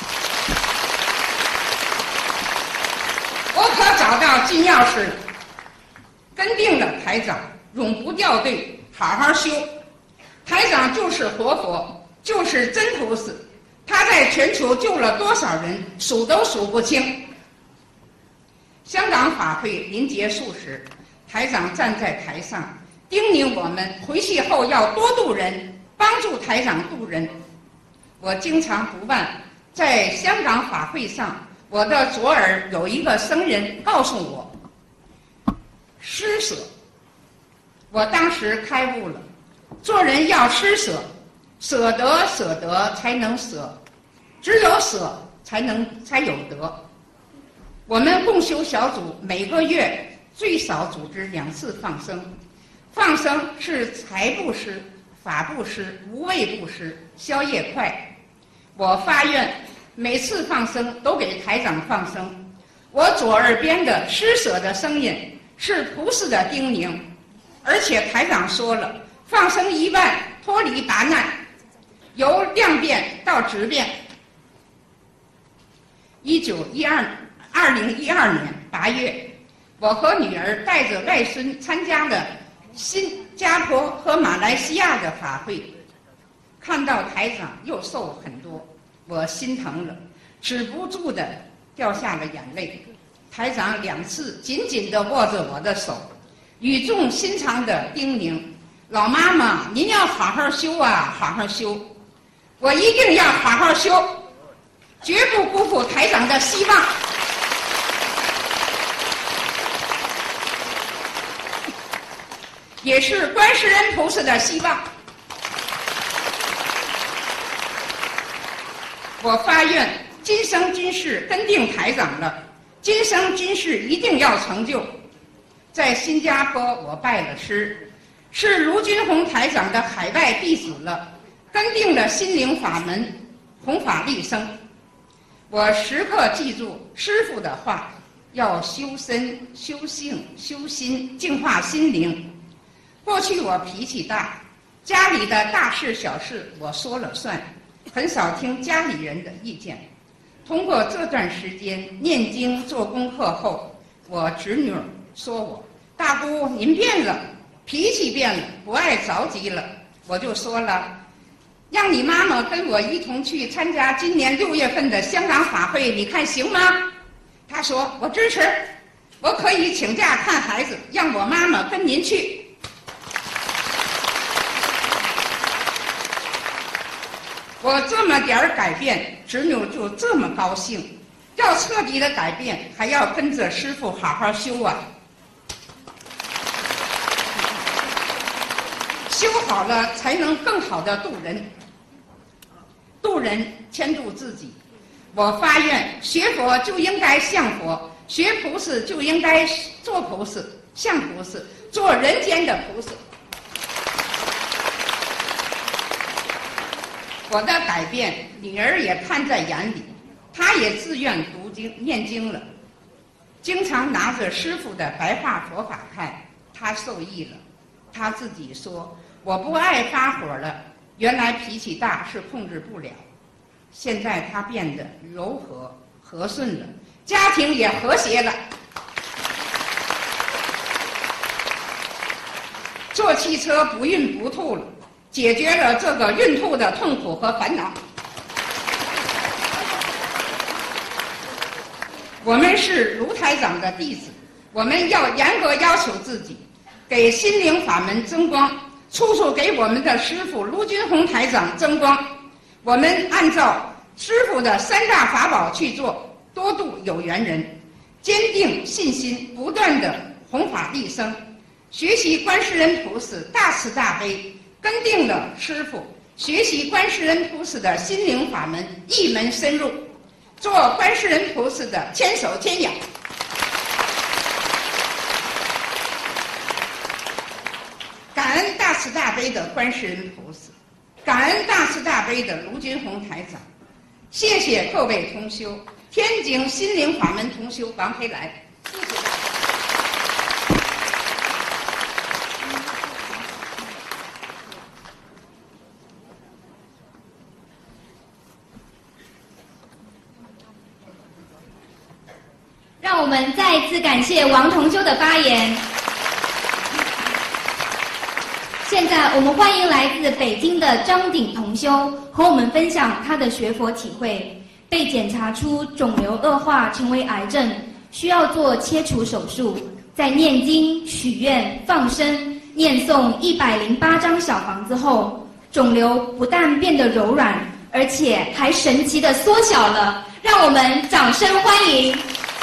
我可找到金钥匙，跟定了台长，永不掉队，好好修。台长就是活佛，就是真菩萨，他在全球救了多少人，数都数不清。香港法会临结束时，台长站在台上，叮咛我们回去后要多度人，帮助台长度人。我经常不忘，在香港法会上，我的左耳有一个僧人告诉我，施舍。我当时开悟了，做人要施舍，舍得才能舍，只有舍才有得。我们共修小组每个月最少组织2次放生，放生是财布施、法布施、无畏布施、宵夜快。我发愿每次放生都给台长放生。我左耳边的施舍的声音是菩萨的叮咛，而且台长说了，放生1万脱离八难，由量变到质变。2012年8月，我和女儿带着外孙参加了新加坡和马来西亚的法会，看到台长又瘦很多，我心疼了，止不住的掉下了眼泪。台长2次紧紧地握着我的手，语重心长地叮咛：老妈妈，您要好好修啊，好好修。我一定要好好修，绝不辜负台长的希望。也是观世音菩萨的希望。我发愿今生今世跟定台长了，今生今世一定要成就。在新加坡我拜了师，是卢军宏台长的海外弟子了，跟定了心灵法门，弘法利生。我时刻记住师父的话，要修身、修性、修心，净化心灵。过去我脾气大，家里的大事小事我说了算，很少听家里人的意见。通过这段时间念经做功课后，我侄女说我：大姑您变了，脾气变了，不爱着急了。我就说了，让你妈妈跟我一同去参加今年6月份的香港法会，你看行吗？她说我支持，我可以请假看孩子，让我妈妈跟您去。我这么点儿改变，侄女就这么高兴。要彻底的改变，还要跟着师父好好修啊。修好了，才能更好的度人。度人先度自己。我发愿，学佛就应该像佛，学菩萨就应该做菩萨，像菩萨，做人间的菩萨。我的改变，女儿也看在眼里，她也自愿读经念经了，经常拿着师父的白话佛法看，她受益了。她自己说：我不爱发火了，原来脾气大是控制不了，现在她变得柔和和顺了，家庭也和谐了。坐汽车不孕不吐了，解决了这个孕吐的痛苦和烦恼。 我们是卢台长的弟子，我们要严格要求自己，给心灵法门增光，处处给我们的师父卢军宏台长增光。我们按照师父的3大法宝去做，多度有缘人，坚定信心，不断的弘法利生，学习观世音菩萨大慈大悲，跟定了师父，学习观世音菩萨的心灵法门，一门深入，做观世音菩萨的千手千眼。感恩大慈大悲的观世音菩萨，感恩大慈大悲的卢军宏台长，谢谢各位同修，天津心灵法门同修王培来，谢谢大家。 让我们再一次感谢王同修的发言。现在我们欢迎来自北京的张鼎同修和我们分享他的学佛体会。被检查出肿瘤恶化成为癌症，需要做切除手术。在念经、许愿、放生、念诵108张小房子后，肿瘤不但变得柔软，而且还神奇地缩小了。让我们掌声欢迎。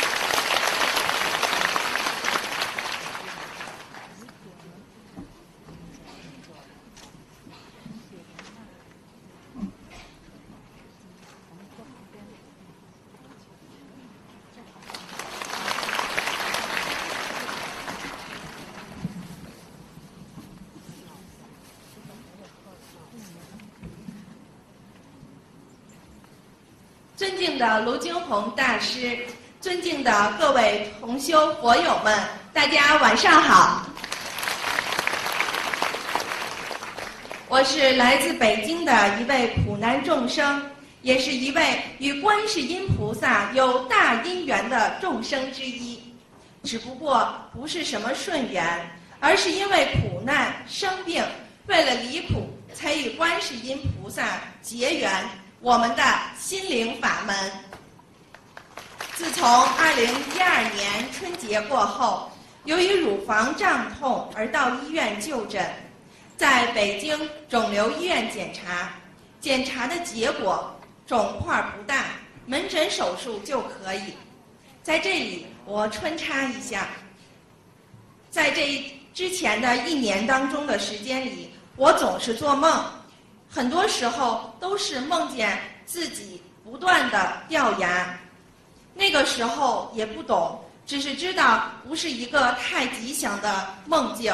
尊敬的卢军宏大师，尊敬的各位同修佛友们，大家晚上好。我是来自北京的一位苦难众生，也是一位与观世音菩萨有大因缘的众生之一。只不过不是什么顺缘，而是因为苦难生病，为了离苦，才与观世音菩萨结缘。我们的心灵法门，自从2012年春节过后，由于乳房胀痛而到医院就诊，在北京肿瘤医院检查的结果肿块不大，门诊手术就可以。在这里我穿插一下，在这之前的1年当中的时间里，我总是做梦。很多时候都是梦见自己不断的掉牙，那个时候也不懂，只是知道不是一个太吉祥的梦境。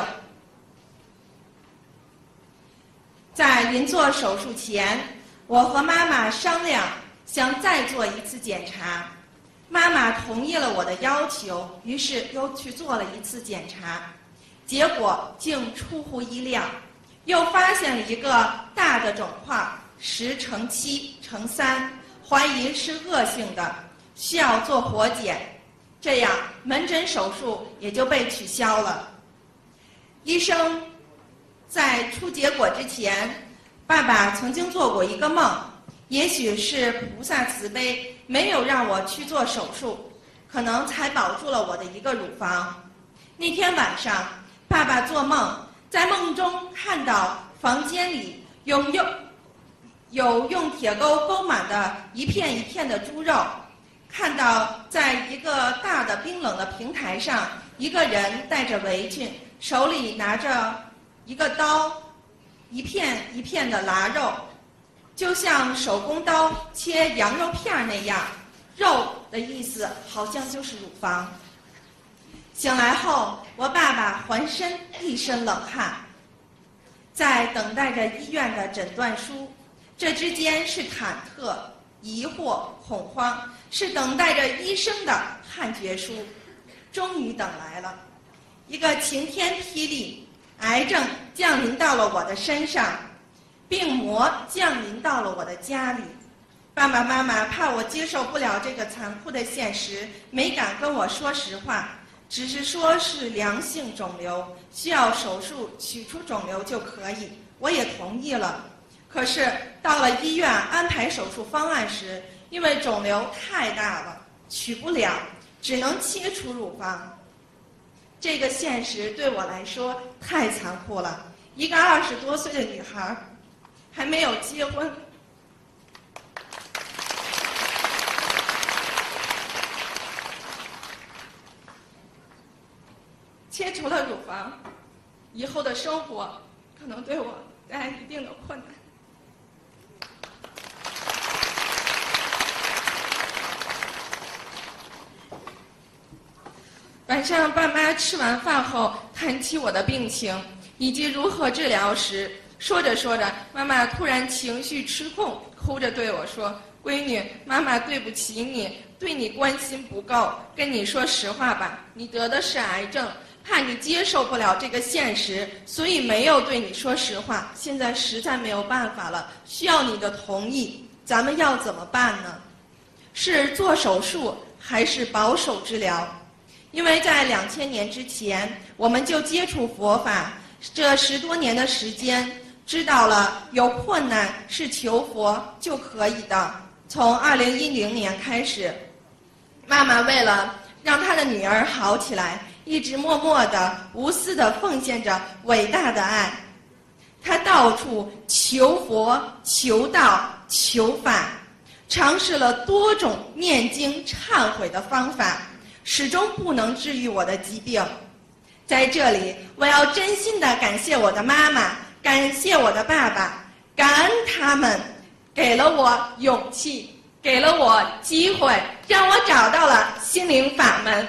在临做手术前，我和妈妈商量，想再做一次检查。妈妈同意了我的要求，于是又去做了一次检查，结果竟出乎意料。又发现了一个大的肿块10×7×3，怀疑是恶性的，需要做活检，这样门诊手术也就被取消了。医生在出结果之前，爸爸曾经做过一个梦，也许是菩萨慈悲，没有让我去做手术，可能才保住了我的一个乳房。那天晚上，爸爸做梦，在梦中看到房间里有用铁钩勾满的一片一片的猪肉，看到在一个大的冰冷的平台上，一个人戴着围裙，手里拿着一个刀，一片一片的剌肉，就像手工刀切羊肉片那样，肉的意思好像就是乳房。醒来后，我爸爸浑身一身冷汗，在等待着医院的诊断书，这之间是忐忑、疑惑、恐慌，是等待着医生的判决书。终于等来了，一个晴天霹雳，癌症降临到了我的身上，病魔降临到了我的家里。爸爸妈妈怕我接受不了这个残酷的现实，没敢跟我说实话，只是说是良性肿瘤，需要手术取出肿瘤就可以，我也同意了。可是到了医院安排手术方案时，因为肿瘤太大了， 取不了，只能切除乳房。这个现实对我来说太残酷了。一个20多岁的女孩，还没有结婚，切除了乳房，以后的生活可能对我带来一定的困难。晚上爸妈吃完饭后谈起我的病情以及如何治疗时，说着说着，妈妈突然情绪失控，哭着对我说：“闺女，妈妈对不起你，对你关心不够。跟你说实话吧，你得的是癌症，怕你接受不了这个现实，所以没有对你说实话。现在实在没有办法了，需要你的同意，咱们要怎么办呢？是做手术还是保守治疗？”因为在2000年之前，我们就接触佛法，这10多年的时间，知道了有困难是求佛就可以的。从2010年开始，妈妈为了让她的女儿好起来，一直默默地、无私地奉献着伟大的爱。她到处求佛、求道、求法，尝试了多种念经、忏悔的方法，始终不能治愈我的疾病。在这里，我要真心地感谢我的妈妈，感谢我的爸爸，感恩他们给了我勇气，给了我机会，让我找到了心灵法门。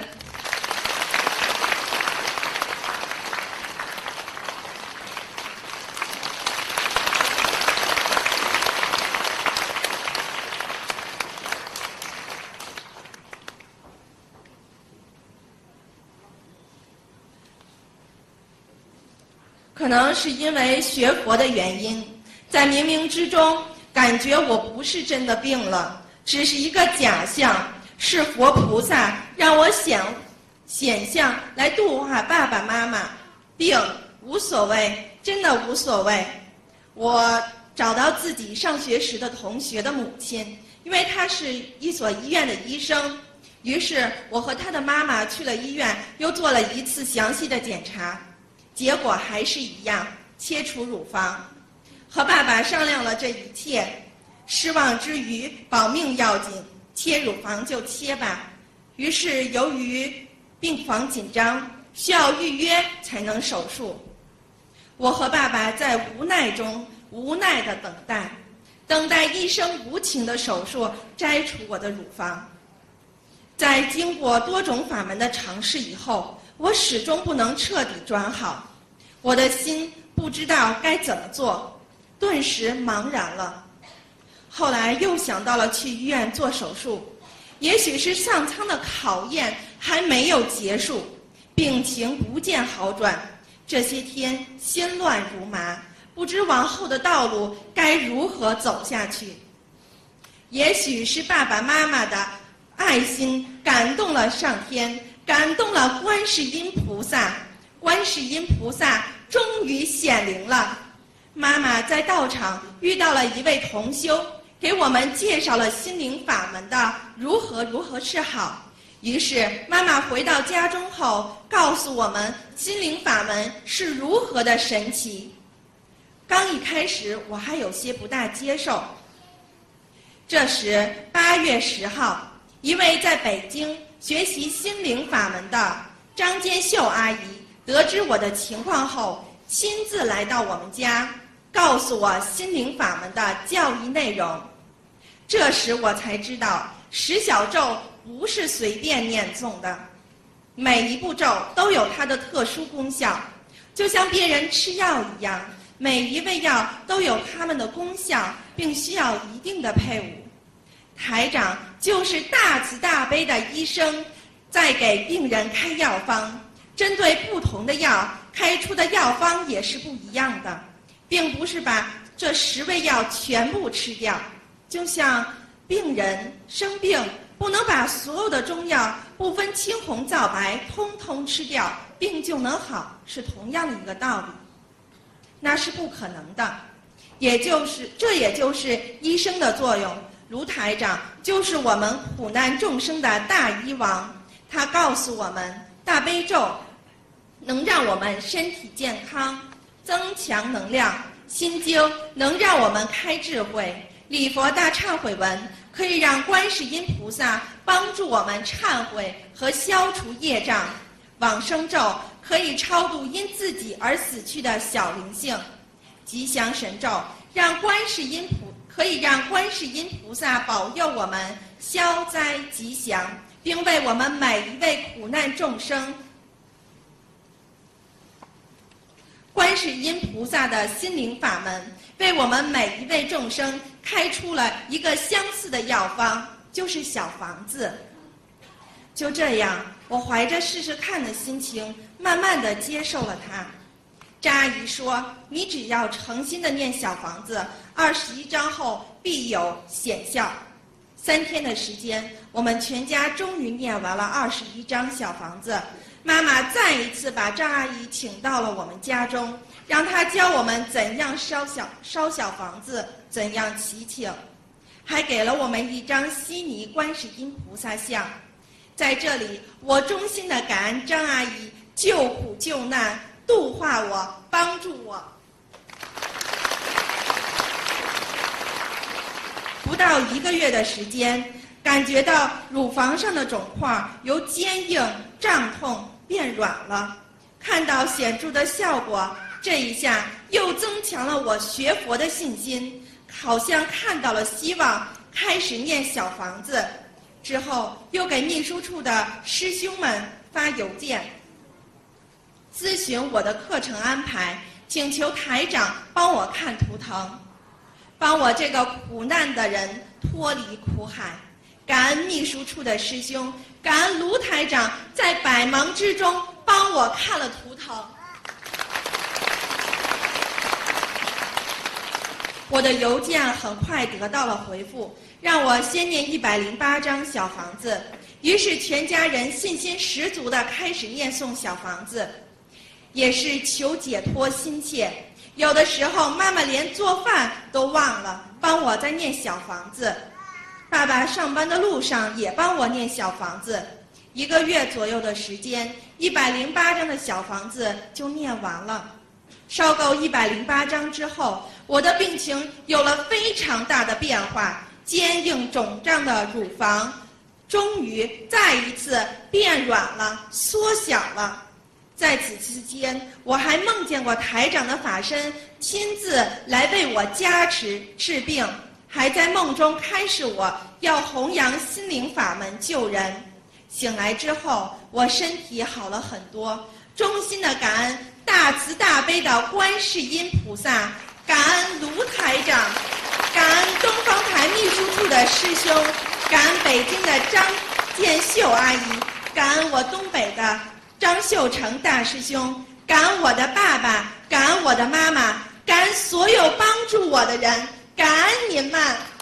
可能是因为学佛的原因，在冥冥之中感觉我不是真的病了，只是一个假象，是佛菩萨让我显象来度化爸爸妈妈。病无所谓，真的无所谓。我找到自己上学时的同学的母亲，因为她是一所医院的医生，于是我和她的妈妈去了医院，又做了一次详细的检查。结果还是一样，切除乳房。和爸爸商量了这一切，失望之余，保命要紧，切乳房就切吧。于是由于病房紧张，需要预约才能手术。我和爸爸在无奈中无奈地等待医生无情的手术摘除我的乳房。在经过多种法门的尝试以后，我始终不能彻底转好，我的心不知道该怎么做，顿时茫然了。后来又想到了去医院做手术，也许是上苍的考验还没有结束，病情不见好转，这些天心乱如麻，不知往后的道路该如何走下去。也许是爸爸妈妈的爱心感动了上天，感动了观世音菩萨，观世音菩萨终于显灵了。妈妈在道场遇到了一位同修，给我们介绍了心灵法门的如何是好。于是妈妈回到家中后，告诉我们心灵法门是如何的神奇。刚一开始我还有些不大接受。这时8月10号，一位在北京学习心灵法门的张坚秀阿姨得知我的情况后，亲自来到我们家，告诉我心灵法门的教义内容。这时我才知道10小咒不是随便念诵的，每一步骤都有它的特殊功效，就像别人吃药一样，每一味药都有它们的功效，并需要一定的配伍。台长就是大慈大悲的医生，在给病人开药方，针对不同的药开出的药方也是不一样的，并不是把这10味药全部吃掉。就像病人生病，不能把所有的中药不分青红皂白通通吃掉，病就能好，是同样的一个道理。那是不可能的，这也就是医生的作用， 卢台长就是我们苦难众生的大医王，他告诉我们，大悲咒能让我们身体健康，增强能量，心经能让我们开智慧，礼佛大忏悔文可以让观世音菩萨帮助我们忏悔和消除业障，往生咒可以超度因自己而死去的小灵性，吉祥神咒可以让观世音菩萨保佑我们消灾吉祥，并为我们每一位苦难众生。观世音菩萨的心灵法门为我们每一位众生开出了一个相似的药方，就是小房子。就这样，我怀着试试看的心情，慢慢地接受了它。张阿姨说，你只要诚心地念小房子，21章后必有显效。3天的时间，我们全家终于念完了21张小房子。妈妈再一次把张阿姨请到了我们家中，让她教我们怎样烧小房子，怎样祈请，还给了我们一张悉尼观世音菩萨像。在这里，我衷心地感恩张阿姨救苦救难，度化我，帮助我。不到1个月的时间，感觉到乳房上的肿块由坚硬胀痛变软了，看到显著的效果，这一下又增强了我学佛的信心，好像看到了希望，开始念小房子。之后又给秘书处的师兄们发邮件，咨询我的课程安排，请求台长帮我看图腾，帮我这个苦难的人脱离苦海。感恩秘书处的师兄，感恩卢台长在百忙之中帮我看了图腾。我的邮件很快得到了回复，让我先念108张小房子，于是全家人信心十足地开始念诵小房子，也是求解脱心切。有的时候妈妈连做饭都忘了，帮我在念小房子。爸爸上班的路上也帮我念小房子。1个月左右的时间，108张的小房子就念完了。烧够108张之后，我的病情有了非常大的变化，坚硬肿胀的乳房终于再一次变软了，缩小了。在此期间，我还梦见过台长的法身亲自来为我加持治病，还在梦中开示我要弘扬心灵法门救人。醒来之后，我身体好了很多，衷心的感恩大慈大悲的观世音菩萨，感恩卢台长，感恩东方台秘书处的师兄，感恩北京的张建秀阿姨，感恩我东北的张秀成大师兄，感恩我的爸爸，感恩我的妈妈，感恩所有帮助我的人，感恩您们。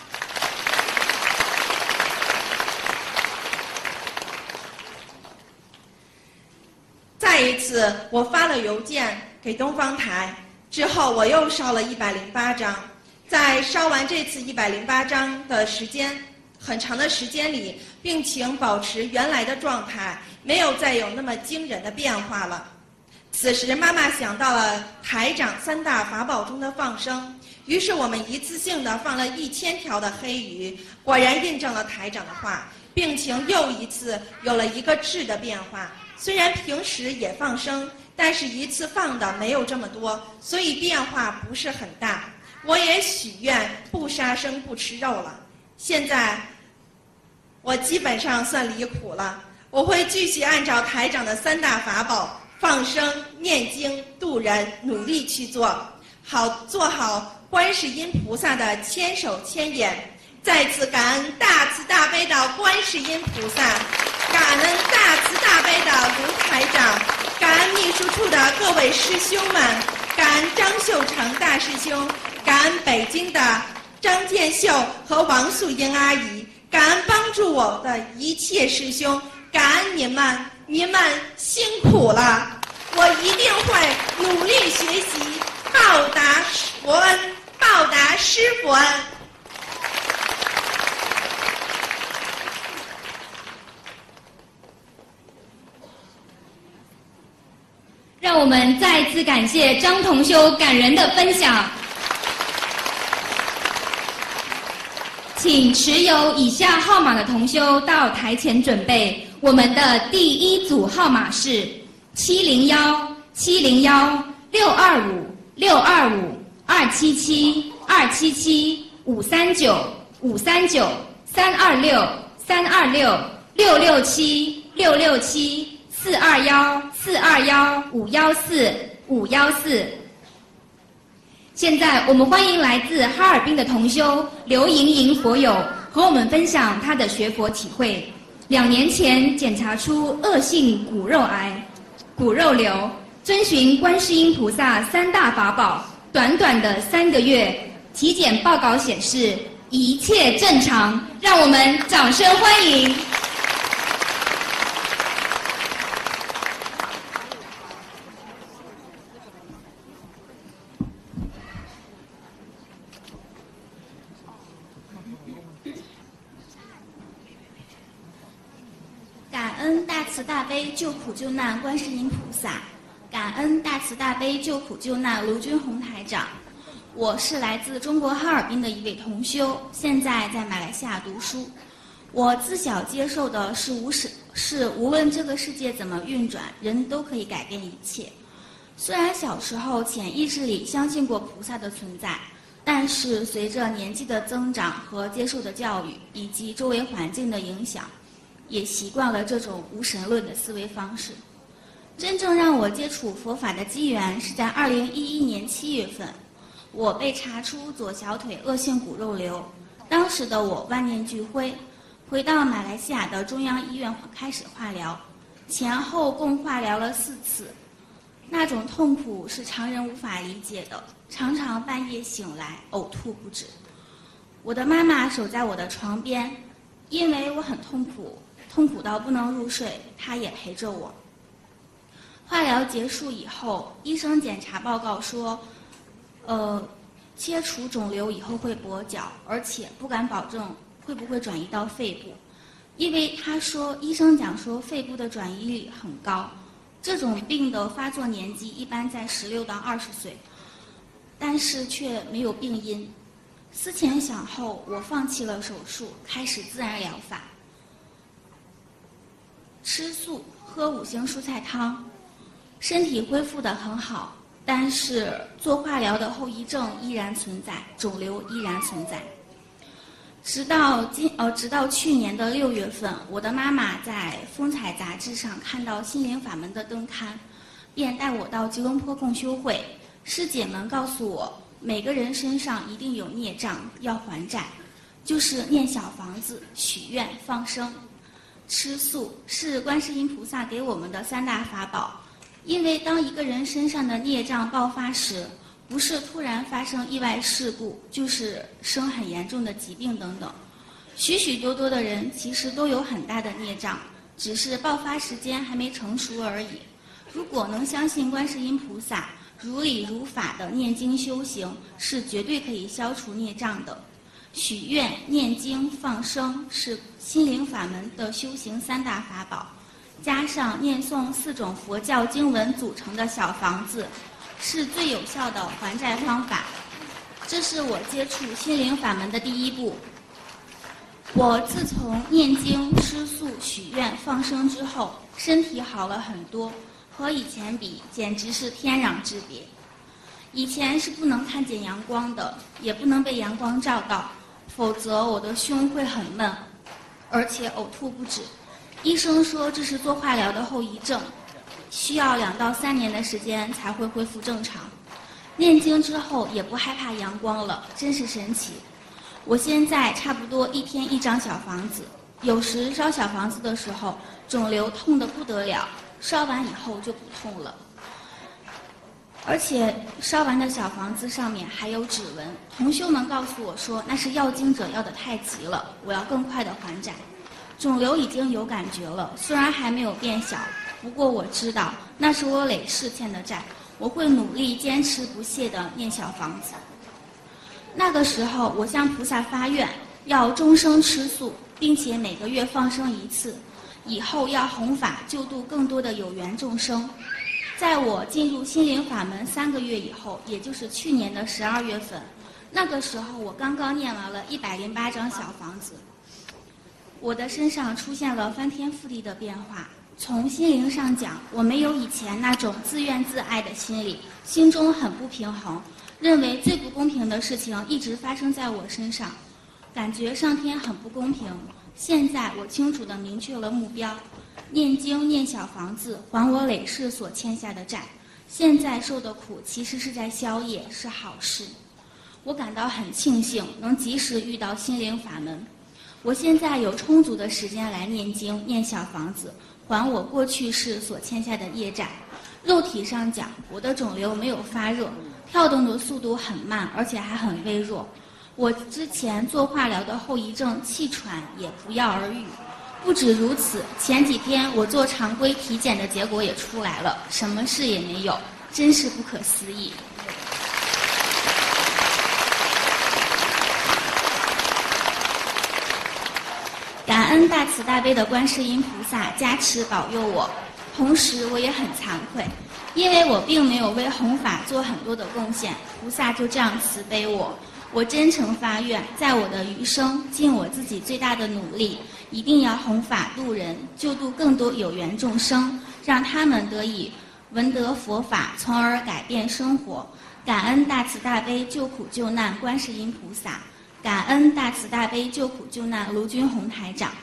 再一次，我发了邮件给东方台，之后我又烧了108张。在烧完这次108张的时间，很长的时间里，病情保持原来的状态，没有再有那么惊人的变化了。此时，妈妈想到了台长3大法宝中的放生，于是我们一次性的放了1000条的黑鱼，果然印证了台长的话，病情又一次有了一个质的变化。虽然平时也放生，但是一次放的没有这么多，所以变化不是很大。我也许愿不杀生不吃肉了。现在我基本上算离苦了，我会继续按照台长的3大法宝放生、念经、度人，努力去做好观世音菩萨的千手千眼。再次感恩大慈大悲的观世音菩萨，感恩大慈大悲的卢台长，感恩秘书处的各位师兄们，感恩张秀成大师兄，感恩北京的张建秀和王素英阿姨，感恩帮助我的一切师兄，感恩您们辛苦了，我一定会努力学习，报答佛恩，报答师佛恩。 我们再次感谢张同修感人的分享。请持有以下号码的同修到台前准备。我们的第一组号码是701-701-277-269-539-539-326-321-667-667-421-514-514。现在我们欢迎来自哈尔滨的同修刘莹莹佛友和我们分享她的学佛体会。2年前检查出恶性骨肉癌、骨肉瘤，遵循观世音菩萨3大法宝，短短的3个月，体检报告显示一切正常，让我们掌声欢迎。 感恩大慈大悲救苦救难观世音菩萨，感恩大慈大悲救苦救难卢军宏台长。我是来自中国哈尔滨的一位同修，现在在马来西亚读书。我自小接受的是无论这个世界怎么运转，人都可以改变一切。虽然小时候潜意识里相信过菩萨的存在，但是随着年纪的增长和接受的教育以及周围环境的影响，也习惯了这种无神论的思维方式。真正让我接触佛法的机缘是在2011年7月份，我被查出左小腿恶性骨肉瘤。当时的我万念俱灰，回到马来西亚的中央医院开始化疗，前后共化疗了4次。那种痛苦是常人无法理解的，常常半夜醒来呕吐不止。我的妈妈守在我的床边，因为我很痛苦到不能入睡，她也陪着我。化疗结束以后，医生检查报告说，切除肿瘤以后会跛脚，而且不敢保证会不会转移到肺部，因为医生讲说肺部的转移率很高，这种病的发作年纪一般在16到20岁，但是却没有病因。思前想后，我放弃了手术，开始自然疗法，吃素，喝5星蔬菜汤，身体恢复得很好。但是做化疗的后遗症依然存在，肿瘤依然存在。直到去年的6月份，我的妈妈在《风采》杂志上看到心灵法门的登刊，便带我到吉隆坡共修会。师姐们告诉我，每个人身上一定有孽障，要还债，就是念小房子、许愿、放生、吃素，是观世音菩萨给我们的3大法宝。因为当一个人身上的孽障爆发时，不是突然发生意外事故，就是生很严重的疾病等等。许许多多的人其实都有很大的孽障，只是爆发时间还没成熟而已。如果能相信观世音菩萨，如理如法的念经修行，是绝对可以消除孽障的。许愿、念经、放生是心灵法门的修行3大法宝，加上念诵4种佛教经文组成的小房子，是最有效的还债方法。这是我接触心灵法门的第一步。我自从念经、吃素、许愿、放生之后，身体好了很多，和以前比简直是天壤之别。以前是不能看见阳光的，也不能被阳光照到，否则我的胸会很闷，而且呕吐不止。医生说这是做化疗的后遗症，需要2到3年的时间才会恢复正常。念经之后也不害怕阳光了，真是神奇。我现在差不多1天1张小房子，有时烧小房子的时候，肿瘤痛得不得了，烧完以后就不痛了。而且烧完的小房子上面还有指纹，同修们告诉我说那是要经者要得太急了，我要更快的还债。肿瘤已经有感觉了，虽然还没有变小，不过我知道那是我累世欠的债，我会努力坚持不懈地念小房子。那个时候我向菩萨发愿，要终生吃素，并且每个月放生1次，以后要弘法救度更多的有缘众生。 在我进入心灵法门3个月以后，也就是去年的12月份，那个时候我刚刚念完了108张小房子，我的身上出现了翻天覆地的变化。从心灵上讲，我没有以前那种自怨自艾的心理，心中很不平衡，认为最不公平的事情一直发生在我身上，感觉上天很不公平。现在我清楚地明确了目标，念经念小房子，还我累世所欠下的债。现在受的苦其实是在消业，是好事。我感到很庆幸能及时遇到心灵法门。我现在有充足的时间来念经念小房子，还我过去世所欠下的业债。肉体上讲，我的肿瘤没有发热，跳动的速度很慢，而且还很微弱。我之前做化疗的后遗症气喘也不药而愈。不止如此，前几天我做常规体检的结果也出来了，什么事也没有，真是不可思议。感恩大慈大悲的观世音菩萨加持保佑我，同时我也很惭愧，因为我并没有为弘法做很多的贡献，菩萨就这样慈悲我。我真诚发愿，在我的余生尽我自己最大的努力，一定要弘法度人，救度更多有缘众生，让他们得以闻得佛法，从而改变生活。感恩大慈大悲救苦救难观世音菩萨，感恩大慈大悲救苦救难卢军宏台长。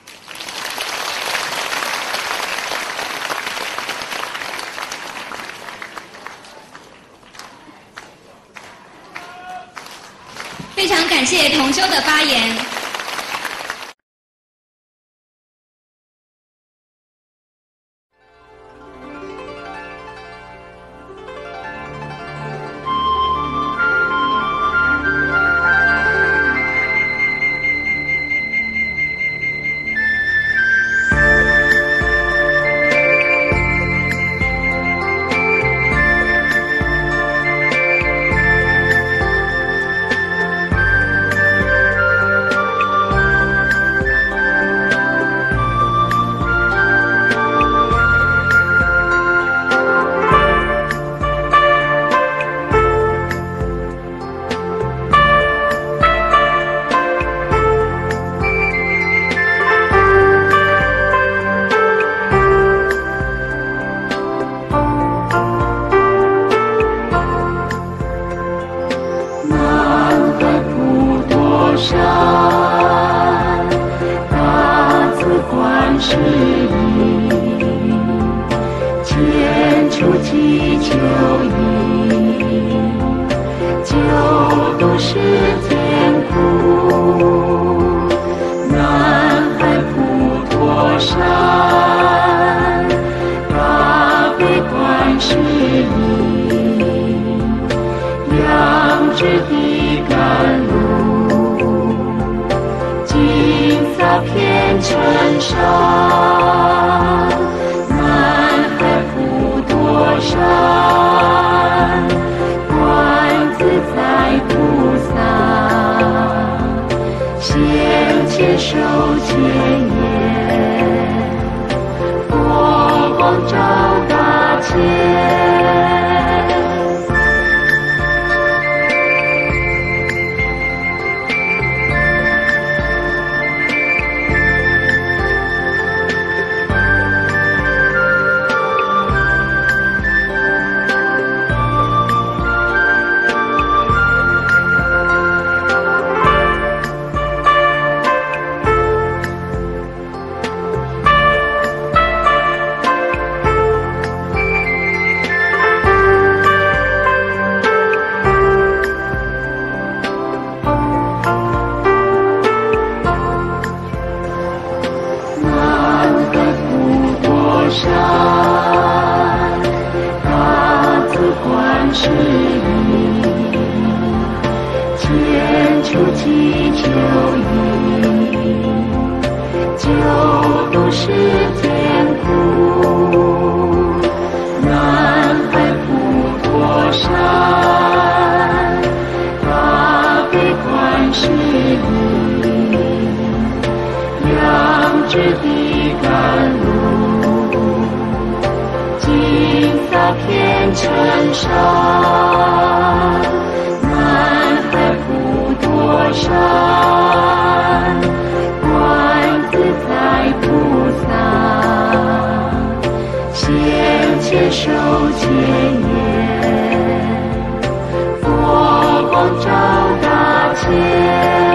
非常感谢同修的发言。 知地甘露，金色遍尘沙，南海普陀山，观自在菩萨，现前手千年，佛光照大千。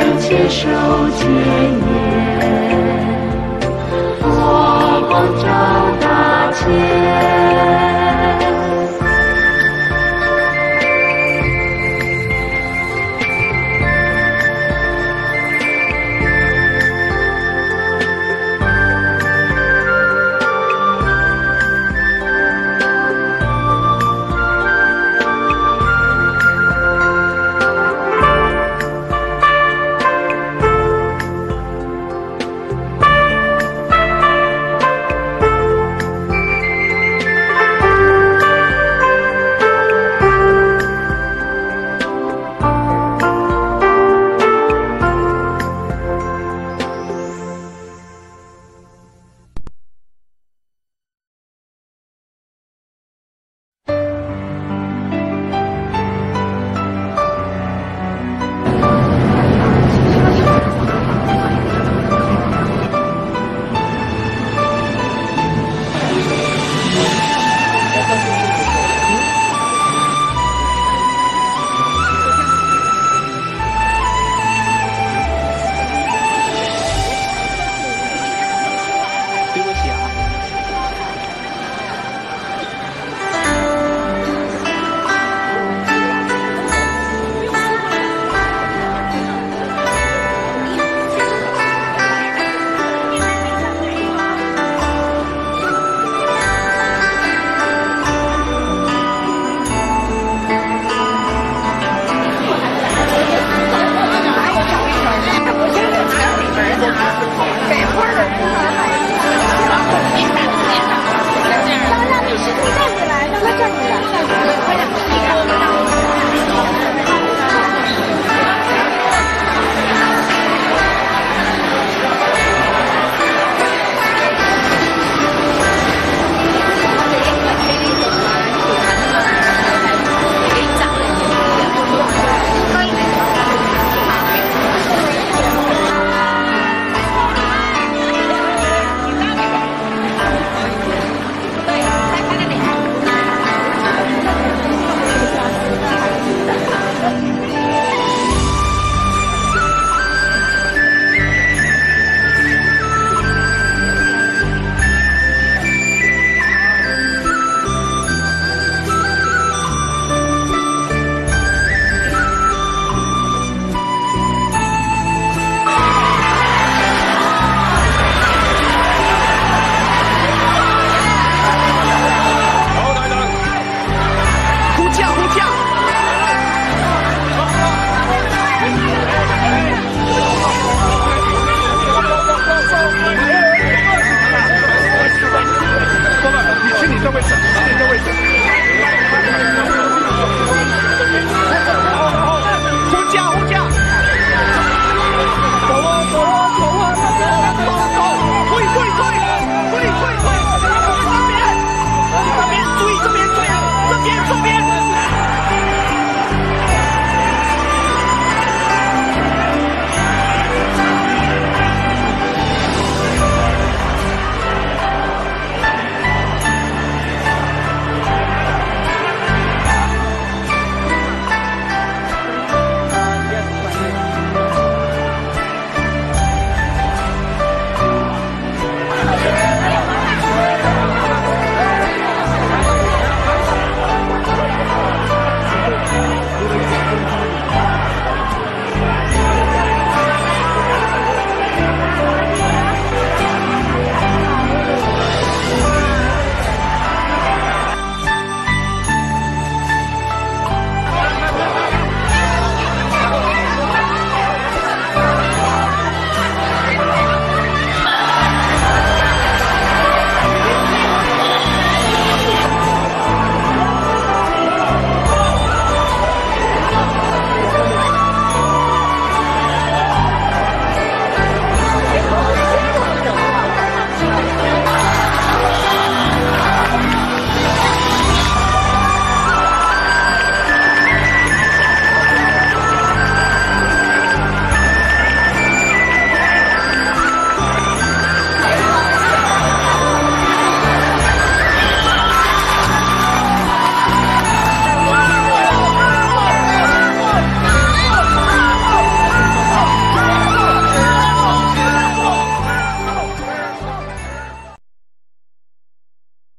手千年，佛光照。